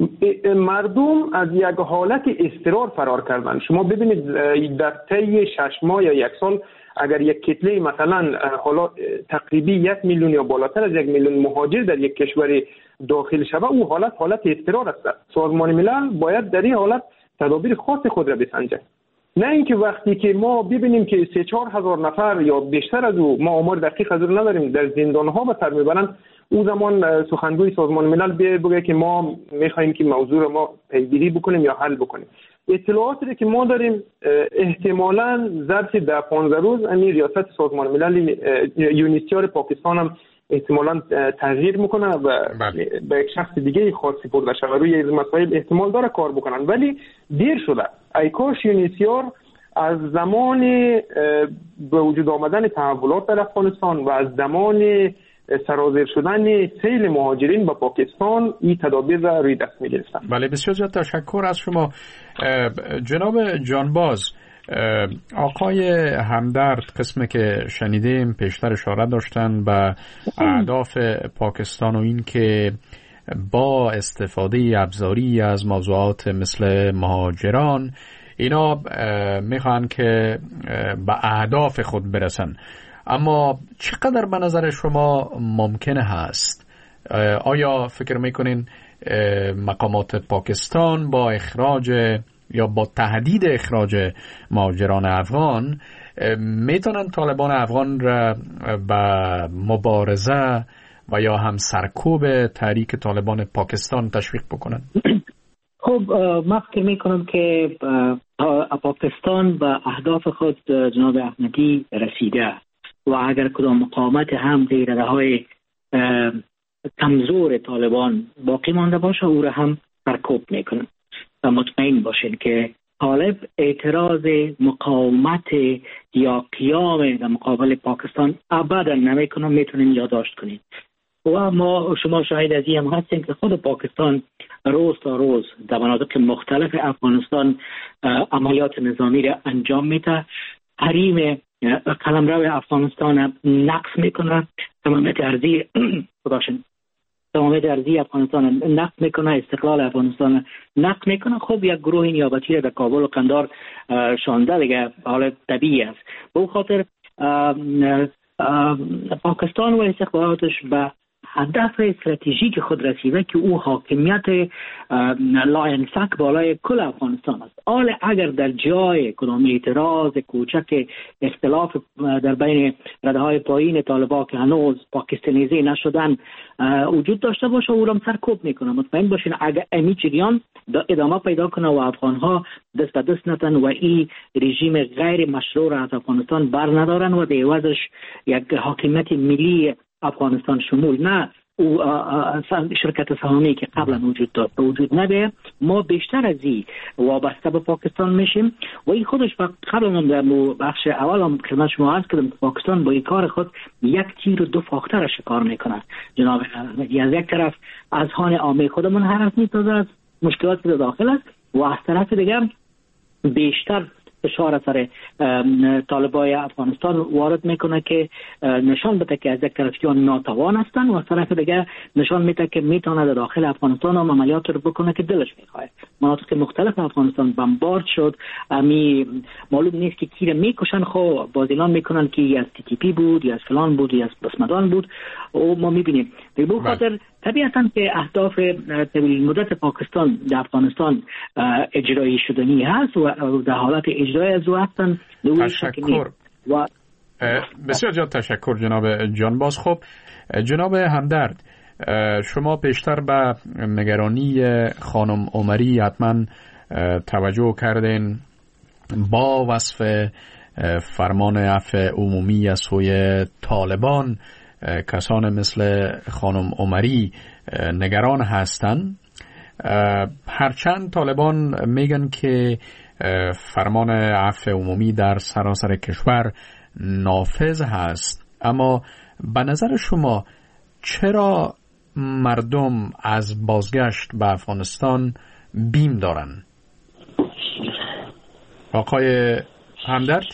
مردم از یک حالت اضطرار فرار کردن. شما ببینید در طی شش ماه یا یک سال اگر یک کتله مثلا حالا تقریبی یک میلیون یا بالاتر از یک میلیون مهاجر در یک کشور داخل شود، او حالت حالت اضطرار است. سازمان ملل باید در این حالت تدابیر خاص خود را بسنجه، نه اینکه وقتی که ما ببینیم که سه چهار هزار نفر یا بیشتر از او، ما آمار دقیق از او نداریم، در زندان‌ها به سر میبرند، او زمان سخنگوی سازمان ملل بگه که ما میخوایم که موضوع را ما پیگیری بکنیم یا حل بکنیم. اطلاعاتی که ما داریم احتمالاً ظرف ده پانزده روز امی ریاست سازمان ملل یونیسیار پاکستان هم احتمالاً تغییر میکنه و به یک شخص دیگه خاص سپرده شود. روی این مسائل احتمال داره کار بکنن، ولی دیر شده. ای کاش یونیسیار از زمان به وجود آمدن تحولات در افغانستان و از زمان سرازیر شدن سیل مهاجرین به پاکستان این تدابیر را روی دست می‌گرفتن. بله، بسیار زیاد تشکر از شما جناب جانباز. آقای همدرد قسمی که شنیدیم پیشتر اشاره داشتن به اهداف پاکستان و این که با استفاده ابزاری از موضوعات مثل مهاجران اینا میخوان که به اهداف خود برسن. اما چقدر به نظر شما ممکنه هست؟ آیا فکر میکنین مقامات پاکستان با اخراج یا با تهدید اخراج مهاجران افغان میتونن طالبان افغان را به مبارزه و یا هم سرکوب تحریک طالبان پاکستان تشویق بکنن؟ خب من فکر میکنم که پاکستان به اهداف خود جناب احمدی رسیده و اگر کدام مقاومت هم غیر های کمزور طالبان باقی مانده باشه او را هم سرکوب میکنن. و مطمئن باشین که طالب اعتراض مقاومت یا قیام در مقابل پاکستان ابدا نمیکنه. میتونین یادداشت کنید و ما شما شاهد از این هم هستیم که خود پاکستان روز تا روز در مناطق مختلف افغانستان عملیات نظامی را انجام میده. حریم قلمرو افغانستان نقض میکنه، تمامیت ارضی خداشن تمامیت ارضی افغانستان نقض میکنه، استقلال افغانستان نقض میکنه. خب یک گروه نیابتی در کابل و قندار شانده دیگه حال طبیعی است. به اون خاطر پاکستان و استخباراتش به هدف استراتژیک خود رسیده که او حاکمیت لاینفک بالای کل افغانستان است. حال اگر در جای کدام اعتراض کوچک اختلاف در بین رده های پایین طالبان که هنوز پاکستانیزی نشدن وجود داشته باشه او را سرکوب میکنه. مطمئن باشین اگر امی جریان ادامه پیدا کنه و افغان ها دست به دست نتن و این رژیم غیر مشروع را از افغانستان بر ندارن و در عوضش یک حاکمیت ملی افغانستان شمول نه او شرکت سهامی که قبلا وجود داشت وجود نده، ما بیشتر از این وابسته به پاکستان میشیم و این خودش قبلا هم در بخش اول هم خدمت شما عرض کردم که پاکستان با این کار خود یک تیر و دو فاخته را شکار میکنه. جناب احمدی از یک طرف از هان عامه خودمون حرف میتازه از مشکلات که داخل است و از طرف دیگه بیشتر فشار سر طالبای افغانستان وارد میکنه که نشان بده که از یک طرفیان ناتوان هستن و از طرف دیگه نشان میده که میتونه در داخل افغانستان هم عملیات رو بکنه که دلش میخواد. مناطق مختلف افغانستان بمبارد شد. امی معلوم نیست که کی را میکشن، خو بازیلان میکنن که یا از تی تی پی بود یا از فلان بود یا از بسمدان بود و ما میبینیم. به این خاطر طبیعتاً که اهداف طویل مدت پاکستان در افغانستان اجرایی شدنی هست و در حالت اجرایی از او هستن. تشکر و بسیار زیاد تشکر جناب جانباز. خب جناب همدرد، شما پیشتر به نگرانی خانم عمری حتما توجه کردین با وصف فرمان عفو عمومی از سوی طالبان. کسان مثل خانم عمری نگران هستند، هرچند طالبان میگن که فرمان عفو عمومی در سراسر کشور نافذ هست. اما به نظر شما چرا مردم از بازگشت به افغانستان بیم دارن؟ آقای همدرد؟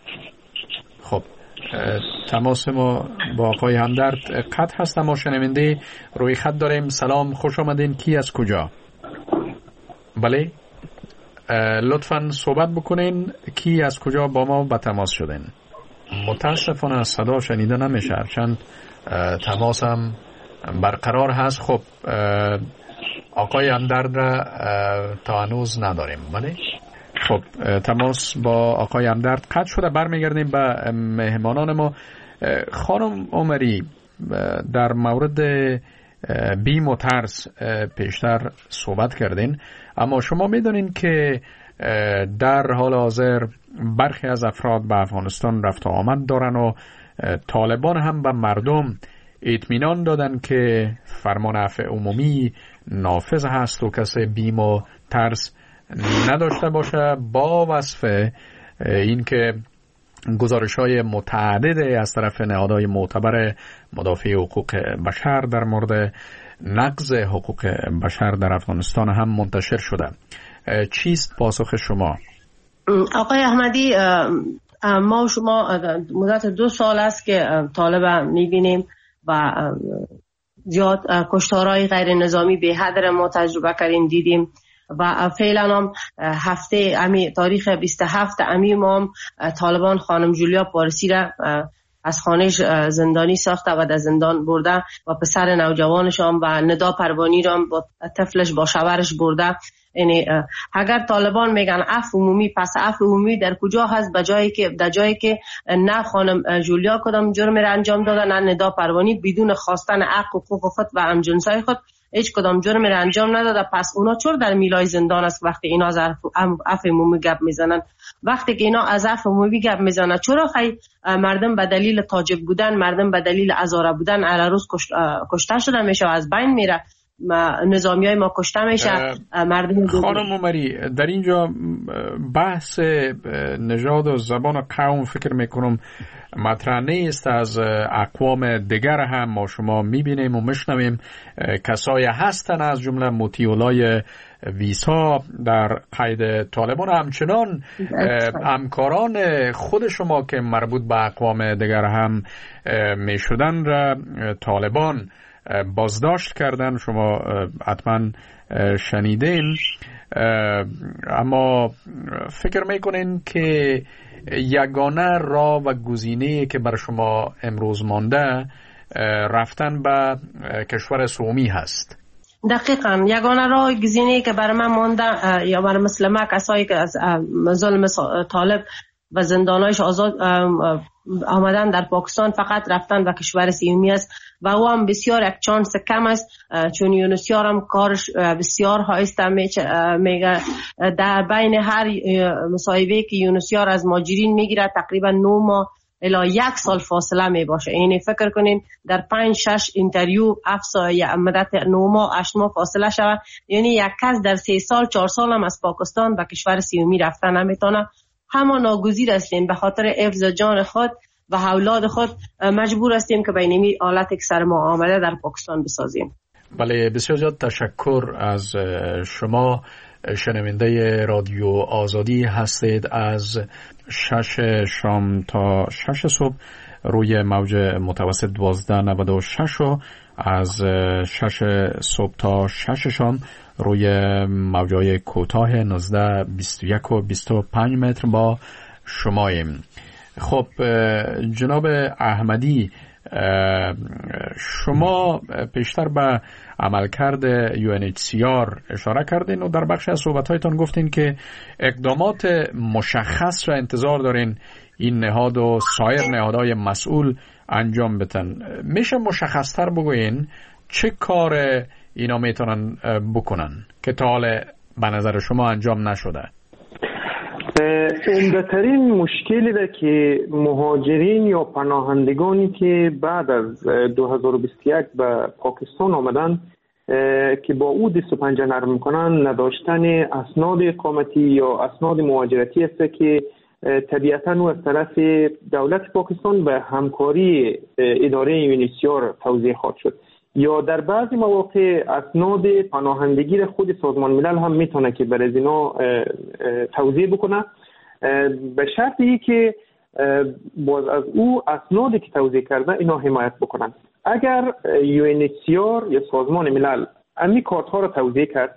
خب تماس ما با آقای همدرد قطع هست، اما شنونده روی خط داریم. سلام، خوش آمدین. کی از کجا؟ بله لطفاً صحبت بکنین. کی از کجا با ما به تماس شدین؟ متاسفانه صدا شنیده نمیشه، هرچند تماس هم برقرار هست. خب آقای همدرد را تا هنوز نداریم. بله خب تماس با آقای همدرد قطع شده. برمیگردیم به مهمانان ما. خانم عمری، در مورد بیم و ترس پیشتر صحبت کردین، اما شما میدونین که در حال حاضر برخی از افراد به افغانستان رفت و آمد دارن و طالبان هم به مردم اطمینان دادن که فرمان عفو عمومی نافذ هست و کسی بیم و ترس نداشته باشه، با وصف اینکه گزارش‌های متعدد از طرف نهادهای معتبر مدافع حقوق بشر در مورد نقض حقوق بشر در افغانستان هم منتشر شده. چیست پاسخ شما؟ آقای احمدی، ما و شما مدت دو سال است که طالب می‌بینیم و زیاد کشتارهای غیر نظامی به حد ما تجربه کردیم، دیدیم و فعلا هم هفته امی تاریخ بیست و هفت امی ما طالبان خانم جولیا پارسی را از خانهش زندانی ساخته و در زندان برده و پسر نوجوانش هم و ندا پروانی را با طفلش با شوهرش برده. یعنی اگر طالبان میگن عفو عمومی، پس عفو عمومی در کجا هست؟ به جایی که در جایی که نه خانم جولیا کدام جرم را انجام داده، نه ندا پروانی بدون خواستن حق و حقوق خود و همجنسای خود هیچ کدام جرم را انجام نداده. پس اونا چرا در میلای زندان است وقتی اینا از عفو عمومی گپ میزنن؟ وقتی که اینا از عفو عمومی گپ میزنن، چرا خی مردم به دلیل تاجک بودن، مردم به دلیل هزاره بودن علیروز کشته شده میشه و از بین میره، نظامی های ما کشته میشه مردم. خانم عمری، در اینجا بحث نژاد و زبان و قوم فکر میکنم مطرح نیست. از اقوام دیگر هم ما شما میبینیم و میشنویم کسایی هستن از جمله مطیعولای ویسا در قید طالبان، همچنان همکاران خود شما که مربوط به اقوام دیگر هم میشدن را طالبان بازداشت کردن. شما حتما شنیدین. اما فکر میکنین که یگانه راه و گزینه‌ای که بر شما امروز مانده رفتن به کشور سومی هست؟ دقیقاً یگانه راه گزینه‌ای که بر من مانده یا بر مثل ما کسایی که از ظلم طالب و زندانایش آزاد آمدن در پاکستان فقط رفتن به کشور سومی است و او هم بسیار یک چانس کم است، چون یونسیار هم کارش بسیار هایسته میگه. در بین هر مصاحبه که یونسیار از ماجرین میگیره تقریبا نه ماه الی یک سال فاصله می باشه. یعنی فکر کنین در پنج شش اینترویو افسا یا مدت نه ماه هشت ماه فاصله شود، یعنی یک کس در سه سال چهار سال هم از پاکستان به کشور سومی رفتن نمیتونه. همه ناگزیر هستیم به خاطر حفظ جان خود و اولاد خود مجبور هستیم که بینمی حالت که سر ما آمده در پاکستان بسازیم. بله بسیار زیاد تشکر از شما. شنونده رادیو آزادی هستید از شش شام تا شش صبح روی موج متوسط دوازده نود و شش و از شش صبح تا شش شام روی موجای کوتاه نوزده بیست و یک و بیست و پنج متر با شماییم. خب جناب احمدی، شما پیشتر به عملکرد یو ان اچ سی آر اشاره کردین و در بخش از صحبت‌هایتان گفتین که اقدامات مشخص را انتظار دارین این نهاد و سایر نهادهای مسئول انجام بدن. میشه مشخص‌تر بگوین چه کار اینا میتونن بکنن که تا حال به نظر شما انجام نشده؟ عمده‌ترین مشکلی ده که مهاجرین یا پناهندگانی که بعد از دو هزار و بیست و یک به پاکستان آمدن که با او دست و پنجه نرم میکنن نداشتن اسناد اقامتی یا اسناد مهاجرتی است که طبیعتاً او از طرف دولت پاکستان به همکاری اداره یو ان اچ سی آر توزیع خواهد شد، یا در بعضی مواقع اسناد پناهندگی خود سازمان ملل هم میتونه که برای اینا توزیع بکنه، به شرطی که باز از او اسنادی که توزیع کرده اینا حمایت بکنن. اگر یو ان اچ سی آر یا سازمان ملل امی کارت ها را توزیع کرد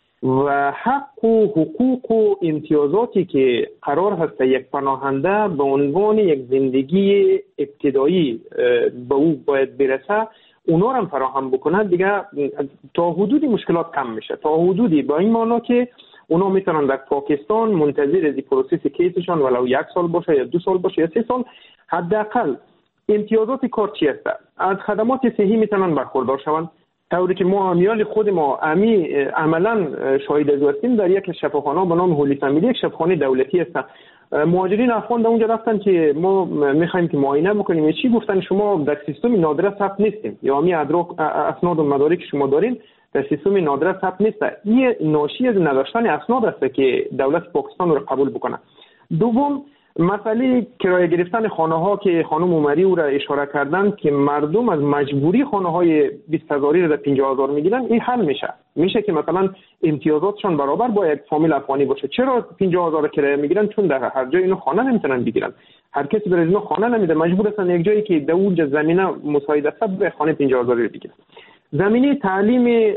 و حق و حقوق و امتیازاتی که قرار هست یک پناهنده به عنوان یک زندگی ابتدایی به او باید برسه اونا هم فراهم بکنن، دیگه تا حدودی مشکلات کم میشه، تا حدودی با این معنی که اونا میتونن در پاکستان منتظر از پروسس کیسشان ولو یک سال باشه یا دو سال باشه یا سه سال حداقل امتیازات کار چی هست، از خدمات صحی میتونن برخوردار شوند، طوری که ما امیال خود ما امی عملا شاهد از هستیم. در یک شفاخانه به نام هولی فامیلی، یک شفاخانه دولتی است، مهاجرین افغان در اونجا رفتن که ما میخوایم که معاینه بکنیم، چی گفتن شما در سیستم نادره ثبت نیستیم یا امی ادراک اسناد و مدارک شما دارین در سیستم نادره ثبت نیست. این ناشی از نداشتن اسناد است که دولت پاکستان رو قبول بکنه. دوم، مسئله کرایه گرفتن خانه ها که خانم عمری او را اشاره کردن که مردم از مجبوری خانه های بیست هزاری را در پنجاه هزار میگیرن، این حل میشه میشه که مثلا امتیازاتشان برابر با یک فامیل افغانی باشه. چرا پنجاه هزار کرایه میگیرن؟ چون در هر جای اینو خانه نمیتونن بگیرن، هر کسی برای اینو خانه نمیده، مجبور هستن یک جایی که در اونجا زمینه مساعد است به خانه پنجاه هزاری بگیرن. زمینه تعلیم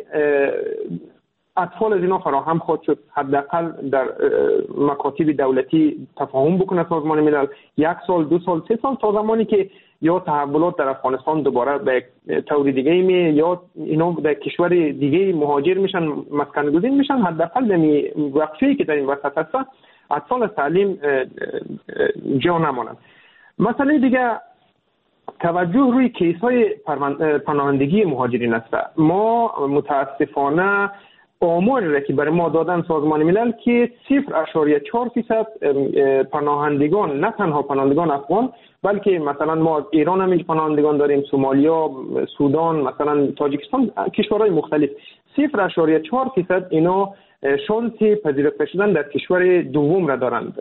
اطفال از اینا فراهم خواهد شد، حداقل در مکاتب دولتی تفاهم بکنه سازمان ملل، یک سال دو سال سه سال، تا زمانی که یا تحولات در افغانستان دوباره به طور دیگه می یا اینا در کشور دیگه مهاجر میشن، مسکن گزین میشن، حداقل در وقفه‌ای که در این وسط هست اطفال از تعلیم جا نمانند. مسئله دیگه توجه روی کیس‌های پناهندگی مهاجرین است. ما متاسفانه آماری را که برای ما دادن سازمان ملل که صفر اشاریه چهار فیصد پناهندگان، نه تنها پناهندگان افغان بلکه مثلا ما ایران هم پناهندگان داریم، سومالیا، سودان، مثلا تاجیکستان، کشورهای مختلف، صفر اشاریه چهار فیصد اینا شانس پذیرفته شدن در کشور دوم را دارند.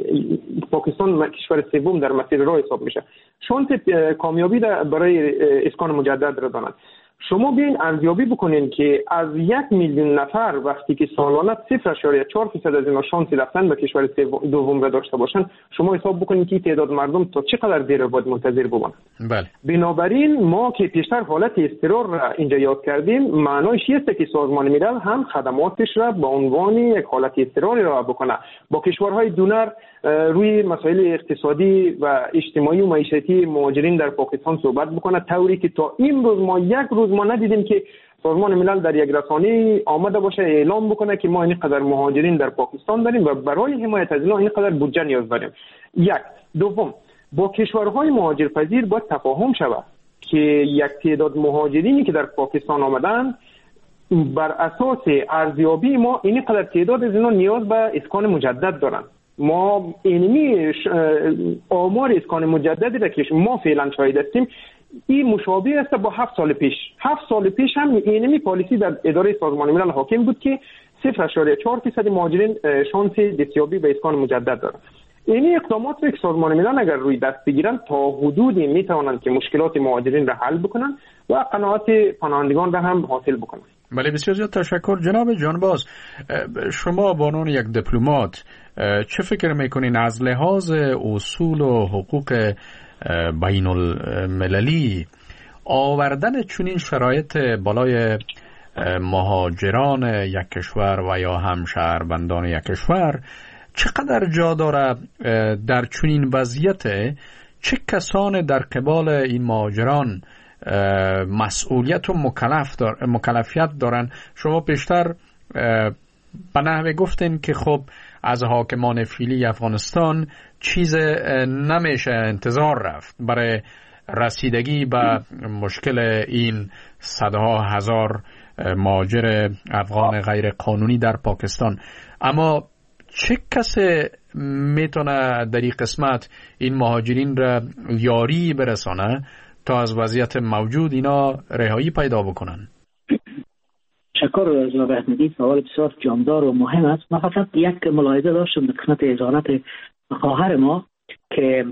پاکستان کشور سوم در مسیر راه حساب میشه، شانس کامیابی برای اسکان مجدد را دارند. شما بیاین ارزیابی بکنین که از یک میلیون نفر وقتی که سالانه صفر اشاریه چهار فیصد از اینا شانسی رفتن به کشور دوم را داشته باشن، شما حساب بکنین که تعداد مردم تا چقدر دیر باید منتظر بمانند. بله. بنابراین ما که پیشتر حالت اضطرار را اینجا یاد کردیم، معنایش است که سازمان ملل هم خدماتش را به عنوان یک حالت اضطراری را بکنه، با کشورهای دونر روی مسائل اقتصادی و اجتماعی و معیشتی مهاجرین در پاکستان صحبت بکنه، طوری که تا این روز ما یک روز ما ندیدیم که سازمان ملل در یک رسانه آمده باشه اعلام بکنه که ما اینقدر مهاجرین در پاکستان داریم و برای حمایت از اینا اینقدر بودجه نیاز داریم. یک. دوم، با کشورهای مهاجرپذیر باید تفاهم شود که یک تعداد مهاجرینی که در پاکستان آمدن بر اساس ارزیابی ما اینقدر تعداد از اینا نیاز به اسکان مجدد دارن. ما اینمی آمار اسکان مجددی را که ما فعلا شاهد هستیم این مشابه است با هفت سال پیش. هفت سال پیش هم اینمی پالیسی در اداره سازمان ملل حاکم بود که صفر اشاریه چهار فیصد مهاجرین شانس دستیابی به اسکان مجدد دارند. این اقدامات را که سازمان ملل اگر روی دست بگیرن تا حدودی میتوانند که مشکلات مهاجرین را حل بکنن و قناعت پناهندگان را هم حاصل بکنن. بله، بسیار زیاد تشکر. جناب جانباز، شما به عنوان یک دیپلمات چه فکر میکنین از لحاظ اصول و حقوق بین المللی آوردن چنین شرایط بالای مهاجران یک کشور و یا هم شهروندان یک کشور چقدر جا داره در چنین وضعیت؟ چه کسان در قبال این مهاجران مسئولیت و مکلف دار، مکلفیت دارن؟ شما پیشتر به نحوه گفتین که خب از حاکمان فعلی افغانستان چیز نمیشه انتظار رفت برای رسیدگی به مشکل این صدها هزار مهاجر افغان غیر قانونی در پاکستان. اما چه کسی میتونه در این قسمت این مهاجرین را یاری برسانه تا از وضعیت موجود اینا رهایی پیدا بکنن؟ شکر جناب احمدی، سوال بسیار جامدار و مهم است. من فقط یک ملاحظه داشتم به قسمت ازارت خواهر ما که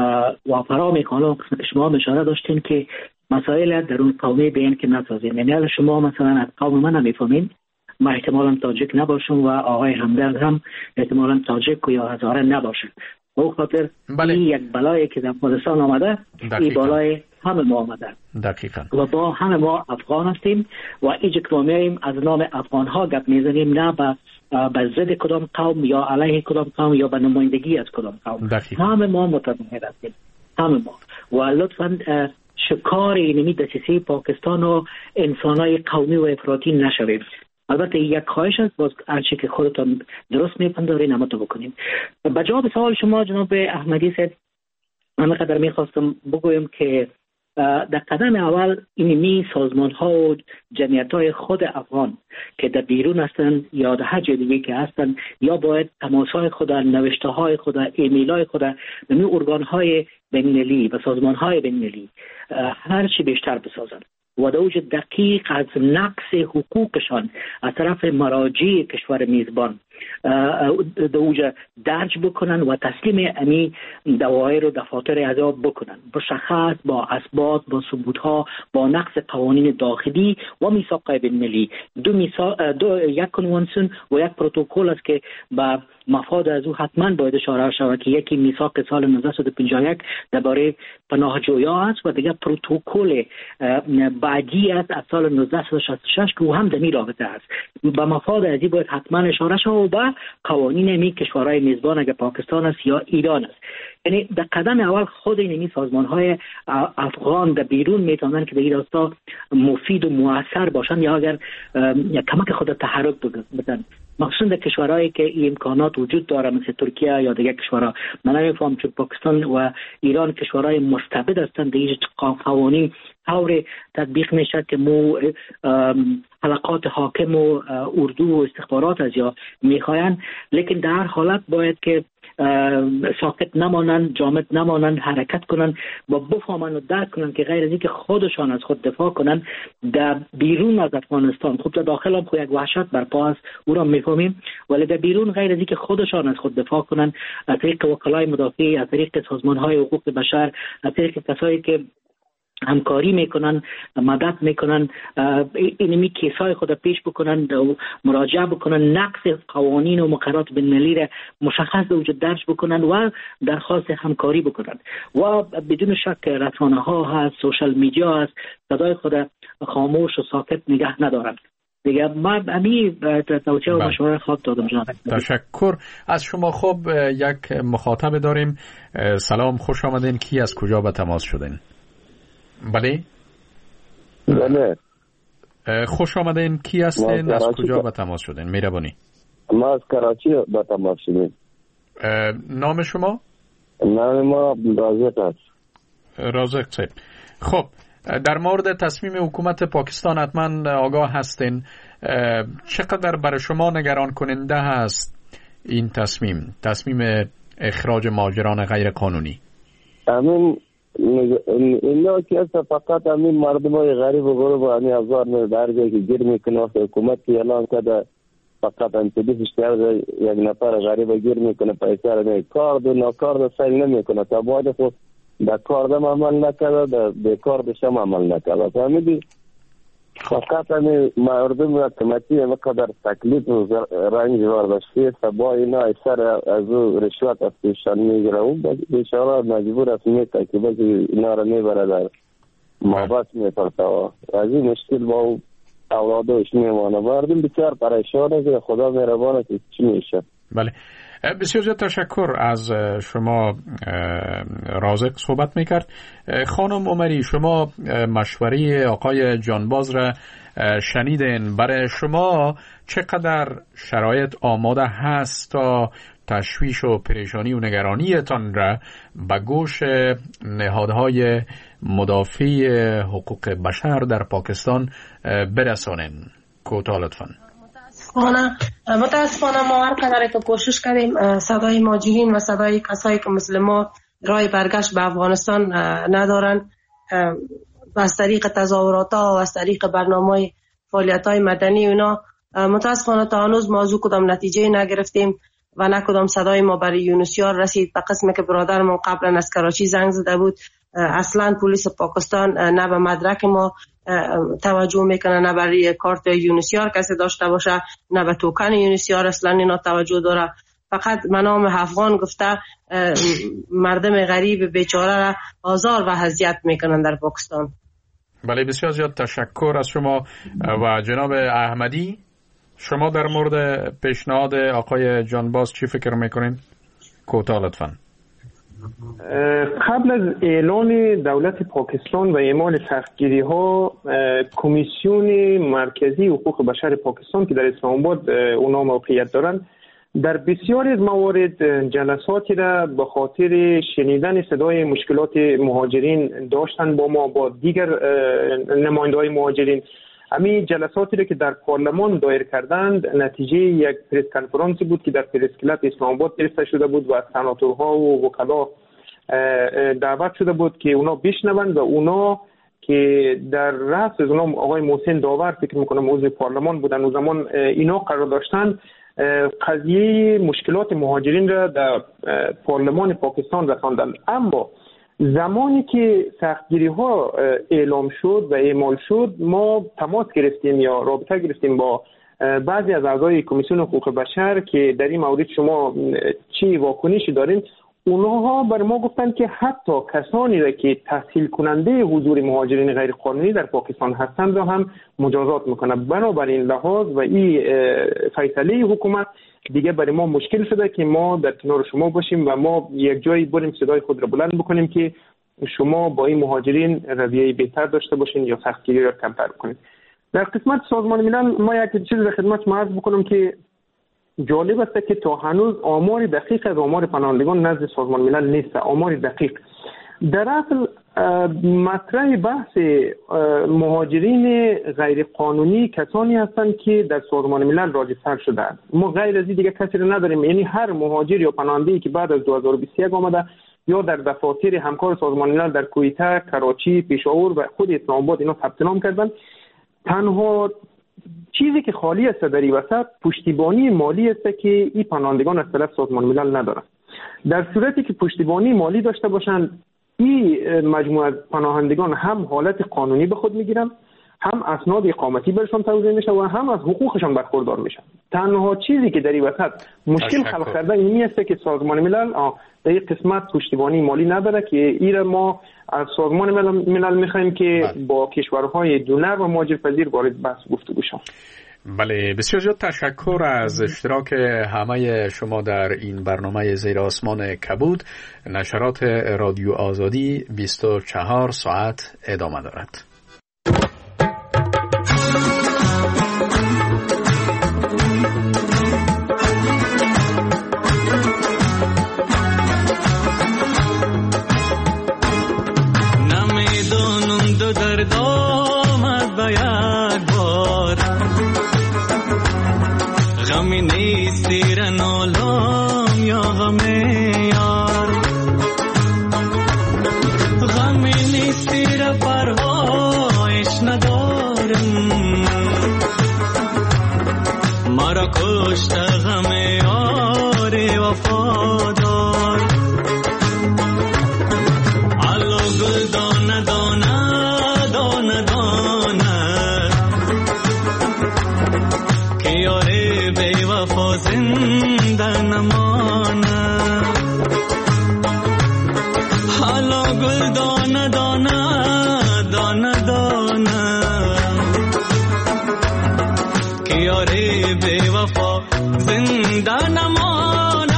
و فرا میکنم قسمت شما اشاره داشتین که مسائل درون قومی بین که نسازین. یعنی شما مثلا از قوم من نمیفهمین، ما احتمالاً تاجیک نباشم و آقای همدرد هم احتمالاً تاجیک یا هزاره نباشه. به خاطر بله. این یک بلایی که در افغانستان آمده، این بلای همه ما آمده دقیقاً و با همه ما افغان هستیم و اینجا که ما میاییم از نام افغان ها گپ میزنیم، نه به به ضد کدام قوم یا علیه کدام قوم یا به نمایندگی از کدام قوم. دقیقاً. همه ما متضمن هستیم، همه ما. و لطفاً شکار اینمی دسیسه پاکستان و انسانای قومی و افراطی نشویم. البته یک خواهش است، باز هرچی که خودتان درست میپندارین اما تو بکنیم. به جواب سوال شما جناب احمدی صاحب، من قدر میخواستم بگویم که در قدم اول اینمی سازمان ها و جمعیت های خود افغان که در بیرون هستند یا در هر جای دیگه که هستند، یا باید تماس های خود، نوشته های خود، ایمیل های خود به می ارگان های بین‌المللی و سازمان های بین‌المللی هر چی بیشتر بسازند و در اوج دقیق از نقص حقوقشان از طرف مراجع کشور میزبان در اوج درج بکنن و تسلیم امی دوایر و دفاتر عذاب بکنن، مشخص با اثبات، با ثبوت‌ها، با نقص قوانین داخلی و میثاق بین‌المللی. دو میثاق، دو یک کنوانسیون و یک پروتکل است که با مفاد از او حتما باید اشاره شود که یکی میثاق سال نوزده پنجاه و یک درباره پناهجویان است و دیگر پروتکل بعدی است از سال نوزده شصت و شش که او هم در این رابطه است. با مفاد از این باید حتما اشاره شود و قوانین می کشورهای میزبان اگر پاکستان است یا ایران است. یعنی در قدم اول خود این سازمان‌های افغان در بیرون میتونن که در این راستا مفید و مؤثر باشن یا اگر کمک خود تحرک بدن، مخصوصا در کشورهایی که این امکانات وجود داره مثل ترکیه یا دیگر کشورها. من نمیفهم چون پاکستان و ایران کشورهای مستبد هستند، در این قوانین طور تطبیق میشه که مو حلقات حاکم و اردو و استخبارات از یا میخواین، لیکن در هر حالت باید که ساکت نمانند، جامد نمانند، حرکت کنند و بفهمند و درک کنند که غیر از اینکه خودشان از خود دفاع کنند در بیرون از افغانستان، خب در داخل هم خود یک وحشت برپا است، او را میفهمیم، ولی در بیرون غیر از اینکه خودشان از خود دفاع کنند از طریق وکلای مدافع، از طریق سازمان‌های حقوق بشر، از طریق کسایی که همکاری میکنن، مدد میکنن، اینمی کیسای خود پیش بکنن، مراجعه بکنن، نقص قوانین و مقررات بین‌المللی را مشخص به وجود درج بکنن و درخواست همکاری بکنن و بدون شک رسانه ها هست، سوشال میدیا هست، صدای خود خاموش و ساکت نگه ندارن. دیگه من امی توصیه و مشوره خواهد دادم جناب. تشکر از شما. خب یک مخاطب داریم. سلام، خوش آمدین. کی از کجا به تماس شدین؟ بله بله خوش آمدین. کی هستین؟ از کجا به تماس شدین؟ مهربانی. ما از کراچی به تماس شدیم. نام شما؟ نام ما رازق است. رازق صاحب، خب در مورد تصمیم حکومت پاکستان حتما آگاه هستین. چقدر برای شما نگران کننده هست این تصمیم تصمیم اخراج مهاجران غیر قانونی؟ امین اینا که است فقط همین مردم های غریب و غریب و همین افزار در جایی که گیر میکنه حکومت که اعلان کرده فقط انتبیه بیشتر یک نفر غریب گیر میکنه پیسه را می کار دو ناکار دو سیل نمیکنه تا باید خود در کار دم عمل نکرده در بیکار دشم عمل نکرده. فهمیدی فقط همین مردم و حکومتی همقدر تکلیف و رنج وارداشتی سبا اینا اکثر از او رشوت از پیشان میگیره و بیشاره مجبور است میته که بازی اینا را میبره در محبت میپرسه و از این مشکل با اولادش میمانه. مردم بسیار پریشانه که خدا مهربانه که چی میشه. بله، بسیار زیاد تشکر از شما رازق صحبت میکرد. خانم عمری، شما مشوره آقای جانباز را شنیدین. برای شما چقدر شرایط آماده هست تا تشویش و پریشانی و نگرانیتان را به گوش نهادهای مدافع حقوق بشر در پاکستان برسانین؟ کوتاه لطفاً. متاسفانه ما هر قدر که کوشش کردیم صدای مهاجرین و صدای کسایی که مثل ما راه برگشت به افغانستان ندارن، و از طریق تظاهرات ها و از طریق برنامه فعالیت های مدنی اونا، متاسفانه تا هنوز موضوع کدام نتیجه نگرفتیم و نه کدام صدای ما برای یونسیار رسید. به قسم که برادرمون قبلا از کراچی زنگ زده بود، اصلا پلیس پاکستان نه به مدرک ما توجه میکنه، نه برای کارت یونسیار کسی داشته باشه، نه به توکن یونسیار اصلا اینا توجه داره. فقط منام افغان گفته مردم غریب بیچاره را آزار و اذیت میکنن در پاکستان. بله، بسیار زیاد تشکر از شما. و جناب احمدی، شما در مورد پیشنهاد آقای جانباز چی فکر میکنین؟ کوتاه لطفاً. قبل از اعلان دولت پاکستان و اعمال سختگیری ها، کمیسیون مرکزی حقوق بشر پاکستان که در اسلام آباد اونا موقعیت دارند، در بسیاری از موارد جلساتی را به خاطر شنیدن صدای مشکلات مهاجرین داشتن با ما، با دیگر نماینده‌های مهاجرین. همین جلساتی را که در پارلمان دایر کردند نتیجه یک پرس کنفرانسی بود که در پرس کلاب اسلام آباد گرفته شده بود و از سناتورها و وکلا دعوت شده بود که اونا بشنوند و اونا که در رأس از اونا آقای محسن داور فکر میکنم عضو پارلمان بودن و زمان اینا قرار داشتند قضیه مشکلات مهاجرین را در پارلمان پاکستان رساندند. اما زمانی که سختگیری ها اعلام شد و اعمال شد، ما تماس گرفتیم یا رابطه گرفتیم با بعضی از اعضای کمیسیون حقوق بشر که در این مورد شما چی واکنشی دارین. اونها بر ما گفتند که حتی کسانی را که تسهیل کننده حضور مهاجرین غیر قانونی در پاکستان هستند را هم مجازات میکنه. بنابراین لحاظ و این فیصله حکومت دیگه برای ما مشکل شده که ما در کنار شما باشیم و ما یک جایی بریم صدای خود را بلند بکنیم که شما با این مهاجرین رویه بهتر داشته باشین یا سختگیری را کمتر کنید. در قسمت سازمان ملل ما یک چیز در خدمت عرض بکنم که جالب است که تا هنوز آمار دقیق از آمار پناهندگان نزد سازمان ملل نیست. آمار دقیق در اصل مطرح بحث مهاجرین غیر قانونی کسانی هستند که در سازمان ملل راجستر شدند. ما غیر از این دیگه کسی رو نداریم. یعنی هر مهاجر یا پناهنده‌ای که بعد از دو هزار و بیست و یک آمده یا در دفاتر همکار سازمان ملل در کویته، کراچی، پشاور و خود اسلام آباد اینا ثبت نام کردند. تنها چیزی که خالی است در این وسط پشتیبانی مالی است که این پناهندگان از طرف سازمان ملل ندارند. در صورتی که پشتیبانی مالی داشته باشند، این مجموعه پناهندگان هم حالت قانونی به خود میگیرن، هم اسناد اقامتی برشان توزیع میشه و هم از حقوقشان برخوردار میشن. تنها چیزی که در این وسط مشکل خلق کرده اینی است که سازمان ملل در این قسمت پشتیبانی مالی نداره که این ما از سازمان ملل, ملل میخوایم که با کشورهای دونر و مهاجرپذیر وارد بحث گفتگو شود. بله، بسیار زیاد تشکر از اشتراک همه شما در این برنامه زیر آسمان کبود. نشرات رادیو آزادی بیست و چهار ساعت ادامه دارد. نمیدونم دو درد آمد باید بارم، غمی نیست دیر نالام یا غم یار، غمی نیست دیر پرهایش ندارم، مرا کشت غم یار وفادار. علو گل دانه دانه دانه دانه که یار بی وفا زنده نمانه. علو گل دانه دانه دانه یاری بی وفا زنده نماند.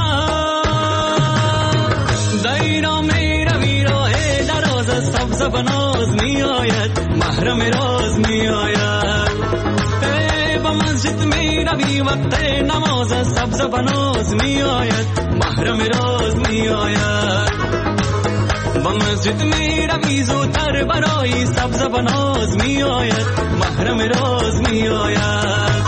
دیرا می روی راه دراز سبز بناز می آید محرم راز می آید. با مسجد می روی وقت نماز سبز بناز می آید محرم راز می آید. با مسجد می روی زودتر برای سبز بناز می آید محرم راز می آید.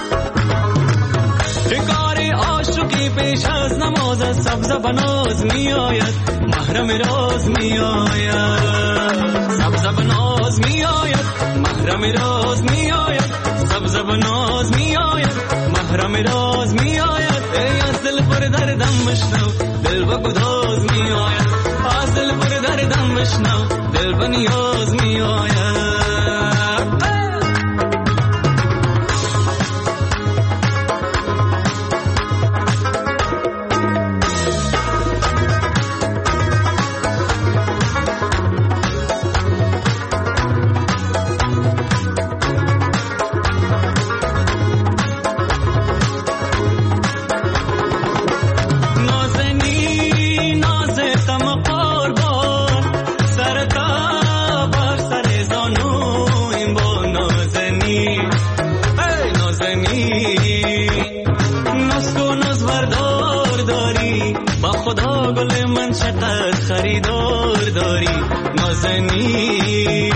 کار عاشقی پیش از نماز سبز بناز می آید محرم راز می آید. سبز بناز می آید محرم راز می آید. سبز بناز می آید محرم راز می آید. ای از دل پر دردم بشنو دل با گداز می آید. از دل پر دردم بشنو دل با نیاز می آید. خریدار داری نازنی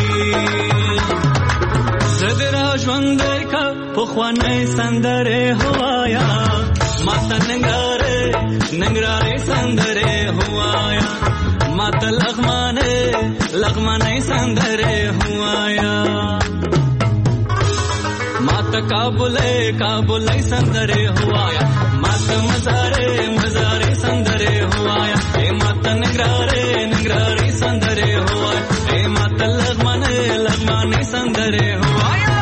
زدرا ژوندې کا په خوانې سندره هوایا ماته ننګراره ننګراره سندره هوایا ماته لغمانه لغمانه سندره هوایا ماته کابل کابل سندره هوایا ماته مزاره مزاره سندره هوایا ماته ننګراره ننګراره سندره هوایا اے ماته لغمانه لغمانه سندره هوایا.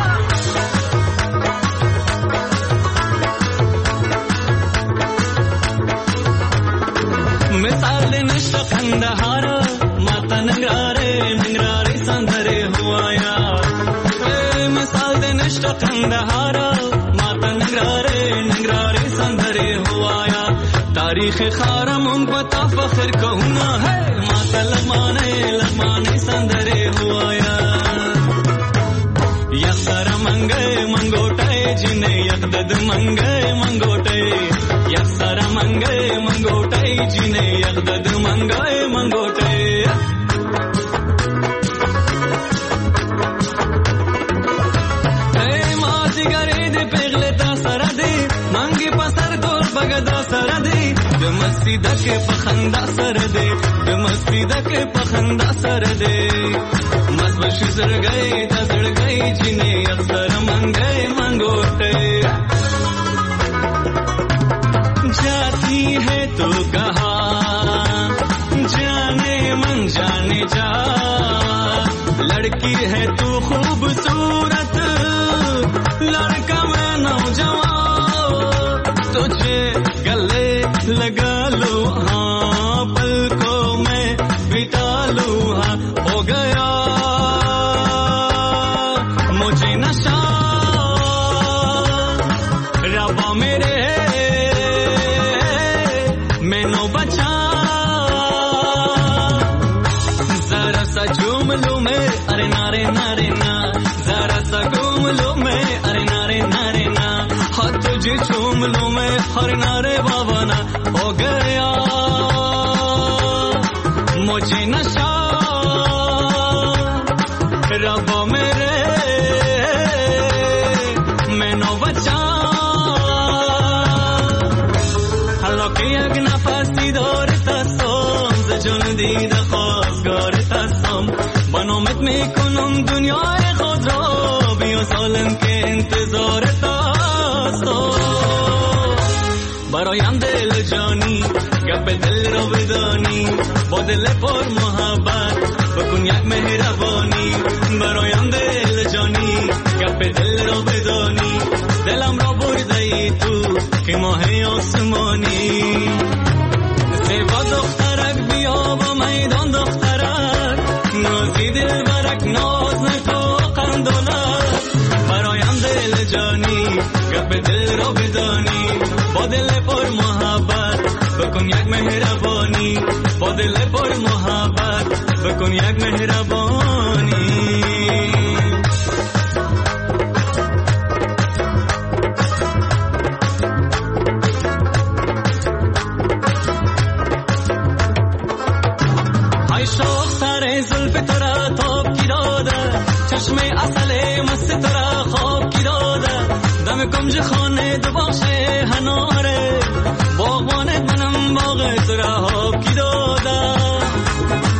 مثال نشته قندهار ماته ننګراره ننګراره سندره هوایا. مثال نشته قندهار ماته ننګراره ننګراره سندره هوایا. تاریخ خارمون پتا فخر کهونا ہے ماتا لغمانے لغمانے سندرے ہوایا. یک سر منگے منگوٹے جنے یک دد منگے منگوٹے یک سر منگے منگوٹے جنے یک دد منگے منگوٹے. اے ماں جگرے دے پیغلے تا سر دے منگی پسر دور بگدا سر دے د مستی دکه پخندا سر دے د مستی دکه پخندا سر دے. مزبش زړګي د زړګي جنې اکثر منګي منګوټه جاتی ہے تو کہاں جانے من جانے جا. لڑکی ہے تو خوبصورت لڑکا میں نوجوان تجھے گلے لگا لو ہاں پلکوں میں بٹا لو ہاں ہو گیا مجھے نشہ ربا میرے میں نو بچا. ذرا سا جھوم لوں میں ارے نارے نارے نا ذرا سا گھوم لوں میں ارے نارے نارے نا ہاتھ تجھے چوم لوں میں ہر نارے بابا نا ہو گیا مجھے نشہ ربا میرے میں نو بچا. حلقی اگ نفسی دور تسوم زجون دید خواستگار تسوم بنامت میکنم دنیای خود را بیا سالم که انتظار تسوم. برایم دل جانی گپ دل رو بدانی با دل پر محبت بکن یک مهربانی. برایم دل جانی گپ دل رو بدانی دلم را برده‌ای تو که ماه آسمانی. زیبا دخترک بیا با میدان دخترک نازی دل برک ناز نکو قندولک. برایم دل جانی رب دل را بدانی، با دل پر محبت بکن یک مهربانی، با دل پر محبت بکن یک مهربانی. های شوق سر زلف ترا تاب کی داده، چشم اصل مست ترا خواب کی داده، دم کنج خانه دو باشه هناره، باغبانت منم باغ ترا آب کی داده،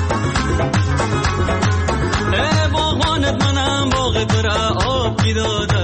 ای باغبانت منم باغ ترا آب کی داده.